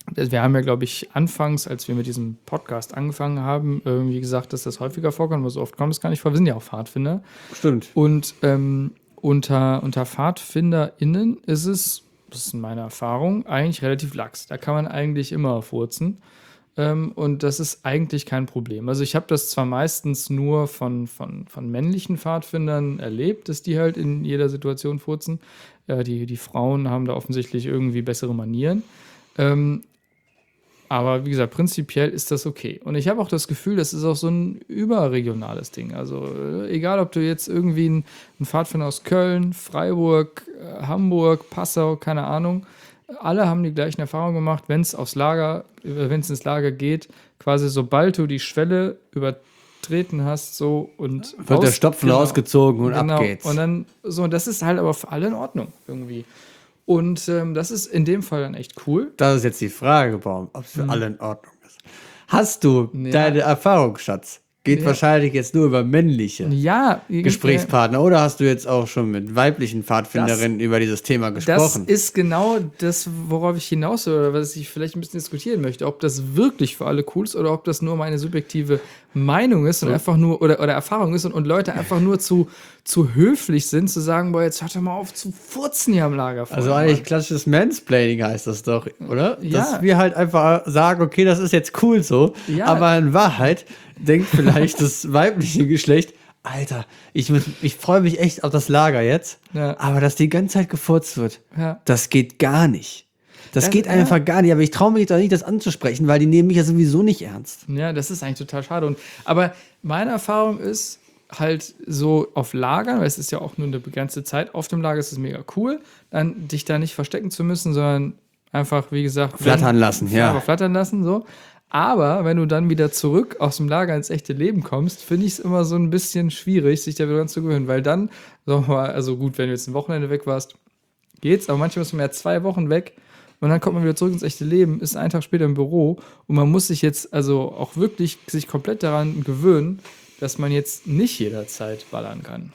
Wir haben ja, glaube ich, anfangs, als wir mit diesem Podcast angefangen haben, irgendwie gesagt, dass das häufiger vorkommt, aber so oft kommt es gar nicht vor. Wir sind ja auch Pfadfinder. Stimmt. Und ähm, unter, unter PfadfinderInnen ist es, das ist meine Erfahrung, eigentlich relativ lax. Da kann man eigentlich immer furzen. Ähm, und das ist eigentlich kein Problem. Also ich habe das zwar meistens nur von, von, von männlichen Pfadfindern erlebt, dass die halt in jeder Situation furzen. Äh, die, die Frauen haben da offensichtlich irgendwie bessere Manieren. Ähm, Aber wie gesagt, prinzipiell ist das okay. Und ich habe auch das Gefühl, das ist auch so ein überregionales Ding. Also äh, egal, ob du jetzt irgendwie ein, ein Pfadfinder aus Köln, Freiburg, äh, Hamburg, Passau, keine Ahnung, alle haben die gleichen Erfahrungen gemacht, wenn es aufs Lager, äh, wenn es ins Lager geht, quasi sobald du die Schwelle übertreten hast, so und wird der Stopfen genau, rausgezogen und genau, ab geht's. Und dann so, das ist halt aber für alle in Ordnung irgendwie. Und ähm, das ist in dem Fall dann echt cool. Das ist jetzt die Frage, Baum, ob es für Hm. alle in Ordnung ist. Hast du Ja. deine Erfahrung, Schatz? Geht Ja. wahrscheinlich jetzt nur über männliche Ja, Gesprächspartner. Oder hast du jetzt auch schon mit weiblichen Pfadfinderinnen über dieses Thema Das gesprochen? ist genau das, worauf ich hinaus will, oder was ich vielleicht ein bisschen diskutieren möchte. Ob das wirklich für alle cool ist oder ob das nur meine subjektive Meinung ist und einfach nur, oder, oder Erfahrung ist und, und Leute einfach nur zu, zu höflich sind, zu sagen, boah, jetzt hört doch mal auf zu furzen hier am Lagerfeuer. Also eigentlich klassisches Mansplaining heißt das doch, oder? Ja. Dass wir halt einfach sagen, okay, das ist jetzt cool so, Ja. aber in Wahrheit denkt vielleicht das weibliche Geschlecht, Alter, ich, muss- ich freue mich echt auf das Lager jetzt, Ja. aber dass die ganze Zeit gefurzt wird, Ja. das geht gar nicht. Das, Das- geht ja. einfach gar nicht, aber ich traue mich doch nicht, das anzusprechen, weil die nehmen mich ja sowieso nicht ernst. Ja, das ist eigentlich total schade. Und, aber meine Erfahrung ist halt so auf Lagern, weil es ist ja auch nur eine begrenzte Zeit, auf dem Lager ist es mega cool, dann dich da nicht verstecken zu müssen, sondern einfach, wie gesagt, Flattern lassen, ja. Aber flattern lassen, so. Aber wenn du dann wieder zurück aus dem Lager ins echte Leben kommst, finde ich es immer so ein bisschen schwierig, sich da wieder dran zu gewöhnen, weil dann, sagen wir mal, also gut, wenn du jetzt ein Wochenende weg warst, geht's, aber manchmal ist man ja zwei Wochen weg und dann kommt man wieder zurück ins echte Leben, ist einen Tag später im Büro und man muss sich jetzt also auch wirklich sich komplett daran gewöhnen, dass man jetzt nicht jederzeit ballern kann.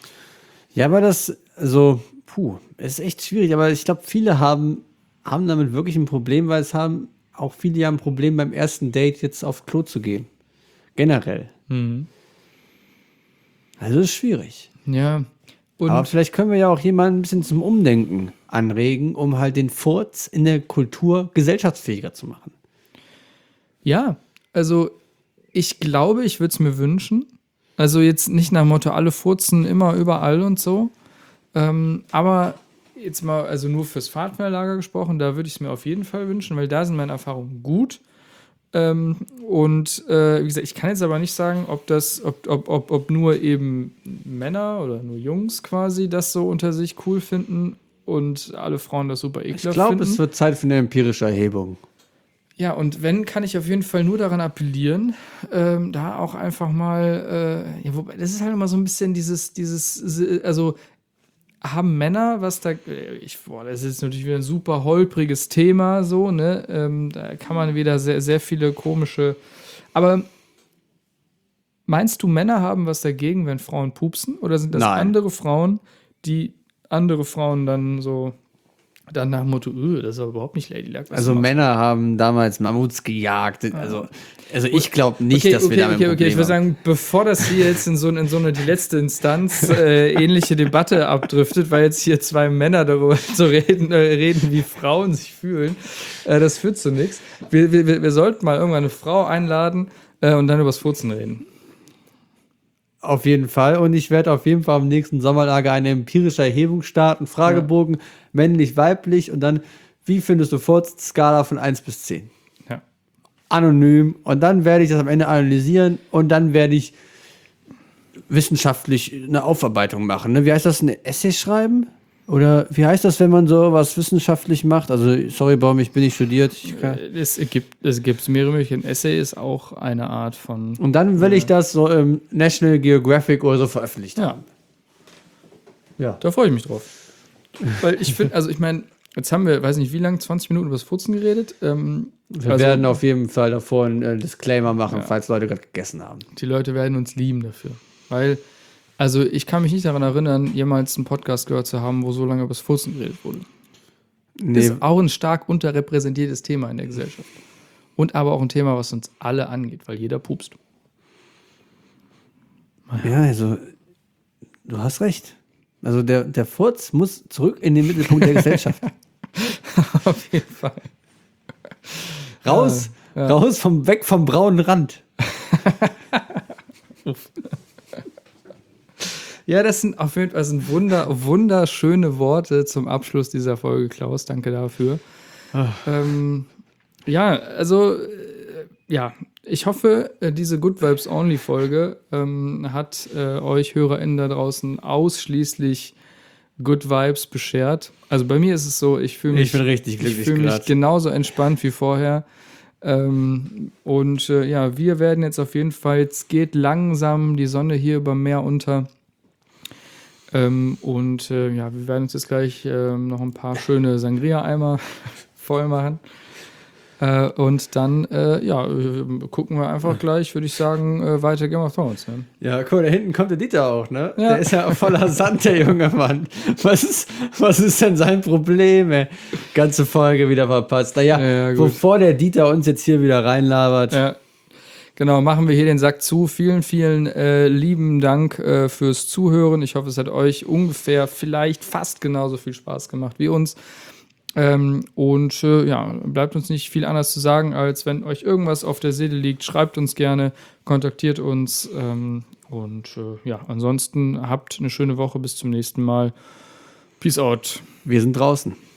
Ja, aber das, so, puh, ist echt schwierig, aber ich glaube, viele haben, haben damit wirklich ein Problem, weil es haben auch viele ja ein Problem beim ersten Date jetzt aufs Klo zu gehen. Generell. Also ist schwierig. Ja. Und Aber vielleicht können wir ja auch jemanden ein bisschen zum Umdenken anregen, um halt den Furz in der Kultur gesellschaftsfähiger zu machen. ja, also ich glaube, ich würde es mir wünschen. Also jetzt nicht nach dem Motto, alle furzen immer überall und so. Ähm, aber jetzt mal, also nur fürs Pfadfinderlager gesprochen, da würde ich es mir auf jeden Fall wünschen, weil da sind meine Erfahrungen gut. Ähm, und äh, wie gesagt, ich kann jetzt aber nicht sagen, ob das, ob, ob, ob, ob nur eben Männer oder nur Jungs quasi das so unter sich cool finden und alle Frauen das super Ich ekelhaft glaube, finden. es wird Zeit für eine empirische Erhebung. Ja, und wenn, kann ich auf jeden Fall nur daran appellieren, ähm, da auch einfach mal, äh, ja, wobei, das ist halt immer so ein bisschen dieses, dieses, also haben Männer, was da, ich, boah, das ist natürlich wieder ein super holpriges Thema, so, ne, ähm, da kann man wieder sehr, sehr viele komische, aber meinst du, Männer haben was dagegen, wenn Frauen pupsen, oder sind das Nein. andere Frauen, die andere Frauen dann so, dann nach dem Motto, öh, das ist aber überhaupt nicht Ladylike. was Also du machst? Männer haben damals Mammuts gejagt. Also, also ich glaube nicht, Okay, dass okay, wir damit okay, ein okay. Ich Problem würde haben. sagen, bevor das hier jetzt in so, in so eine die letzte Instanz äh, ähnliche Debatte abdriftet, weil jetzt hier zwei Männer darüber zu reden, äh, reden wie Frauen sich fühlen, äh, das führt zu nichts. Wir, wir, wir sollten mal irgendwann eine Frau einladen äh, und dann übers Furzen reden. Auf jeden Fall. Und ich werde auf jeden Fall am nächsten Sommerlager eine empirische Erhebung starten. Fragebogen, männlich, weiblich. Und dann, wie findest du Furz? Skala von eins bis zehn. Ja. Anonym. Und dann werde ich das am Ende analysieren. Und dann werde ich wissenschaftlich eine Aufarbeitung machen. Ne? Wie heißt das? Ein Essay schreiben? Oder wie heißt das, wenn man so was wissenschaftlich macht? Also, sorry, Baum, ich bin nicht studiert. Ich kann Äh, Es gibt, es gibt mehrere Möglichkeiten. Essay ist auch eine Art von. Und dann will ich das so im National Geographic oder so veröffentlicht Ja, haben. Ja. da freue ich mich drauf. Weil ich finde, also ich meine, jetzt haben wir, weiß nicht wie lange, zwanzig Minuten über das Furzen geredet. Ähm, Wir also- werden auf jeden Fall davor einen äh, Disclaimer machen, Ja. falls Leute gerade gegessen haben. Die Leute werden uns lieben dafür. Weil, also ich kann mich nicht daran erinnern, jemals einen Podcast gehört zu haben, wo so lange über das Furzen geredet wurde. Nee. Ist auch ein stark unterrepräsentiertes Thema in der Gesellschaft. Und aber auch ein Thema, was uns alle angeht, weil jeder pupst. Ja, also, du hast recht. Also der, der Furz muss zurück in den Mittelpunkt der Gesellschaft. Auf jeden Fall. Raus, Ja, ja. raus vom, weg vom braunen Rand. Ja, das sind auf jeden Fall das sind wunder, wunderschöne Worte zum Abschluss dieser Folge, Klaus. Danke dafür. Ähm, ja, also, äh, ja, ich hoffe, äh, diese Good Vibes Only Folge ähm, hat äh, euch HörerInnen da draußen ausschließlich Good Vibes beschert. Also bei mir ist es so, ich fühle mich, Ich bin richtig glücklich ich fühle mich grad. genauso entspannt wie vorher. Ähm, und äh, ja, wir werden jetzt auf jeden Fall, jetzt geht langsam die Sonne hier über dem Meer unter. Ähm, und äh, ja, wir werden uns jetzt gleich ähm, noch ein paar schöne Sangria-Eimer voll machen. Äh, und dann, äh, ja, äh, gucken wir einfach gleich, würde ich sagen, äh, weiter Game of Thrones. Ne? Ja, guck mal, da hinten kommt der Dieter auch, ne? Ja. Der ist ja voller Sand, der junge Mann. Was ist, was ist denn sein Problem, ey? Ganze Folge wieder verpasst. Naja, Ja, ja, gut. bevor der Dieter uns jetzt hier wieder reinlabert. Ja. Genau, machen wir hier den Sack zu. Vielen, vielen äh, lieben Dank äh, fürs Zuhören. Ich hoffe, es hat euch ungefähr, vielleicht fast genauso viel Spaß gemacht wie uns. Ähm, und äh, ja, bleibt uns nicht viel anderes zu sagen, als wenn euch irgendwas auf der Seele liegt, schreibt uns gerne, kontaktiert uns. Ähm, und äh, ja, ansonsten habt eine schöne Woche. Bis zum nächsten Mal. Peace out. Wir sind draußen.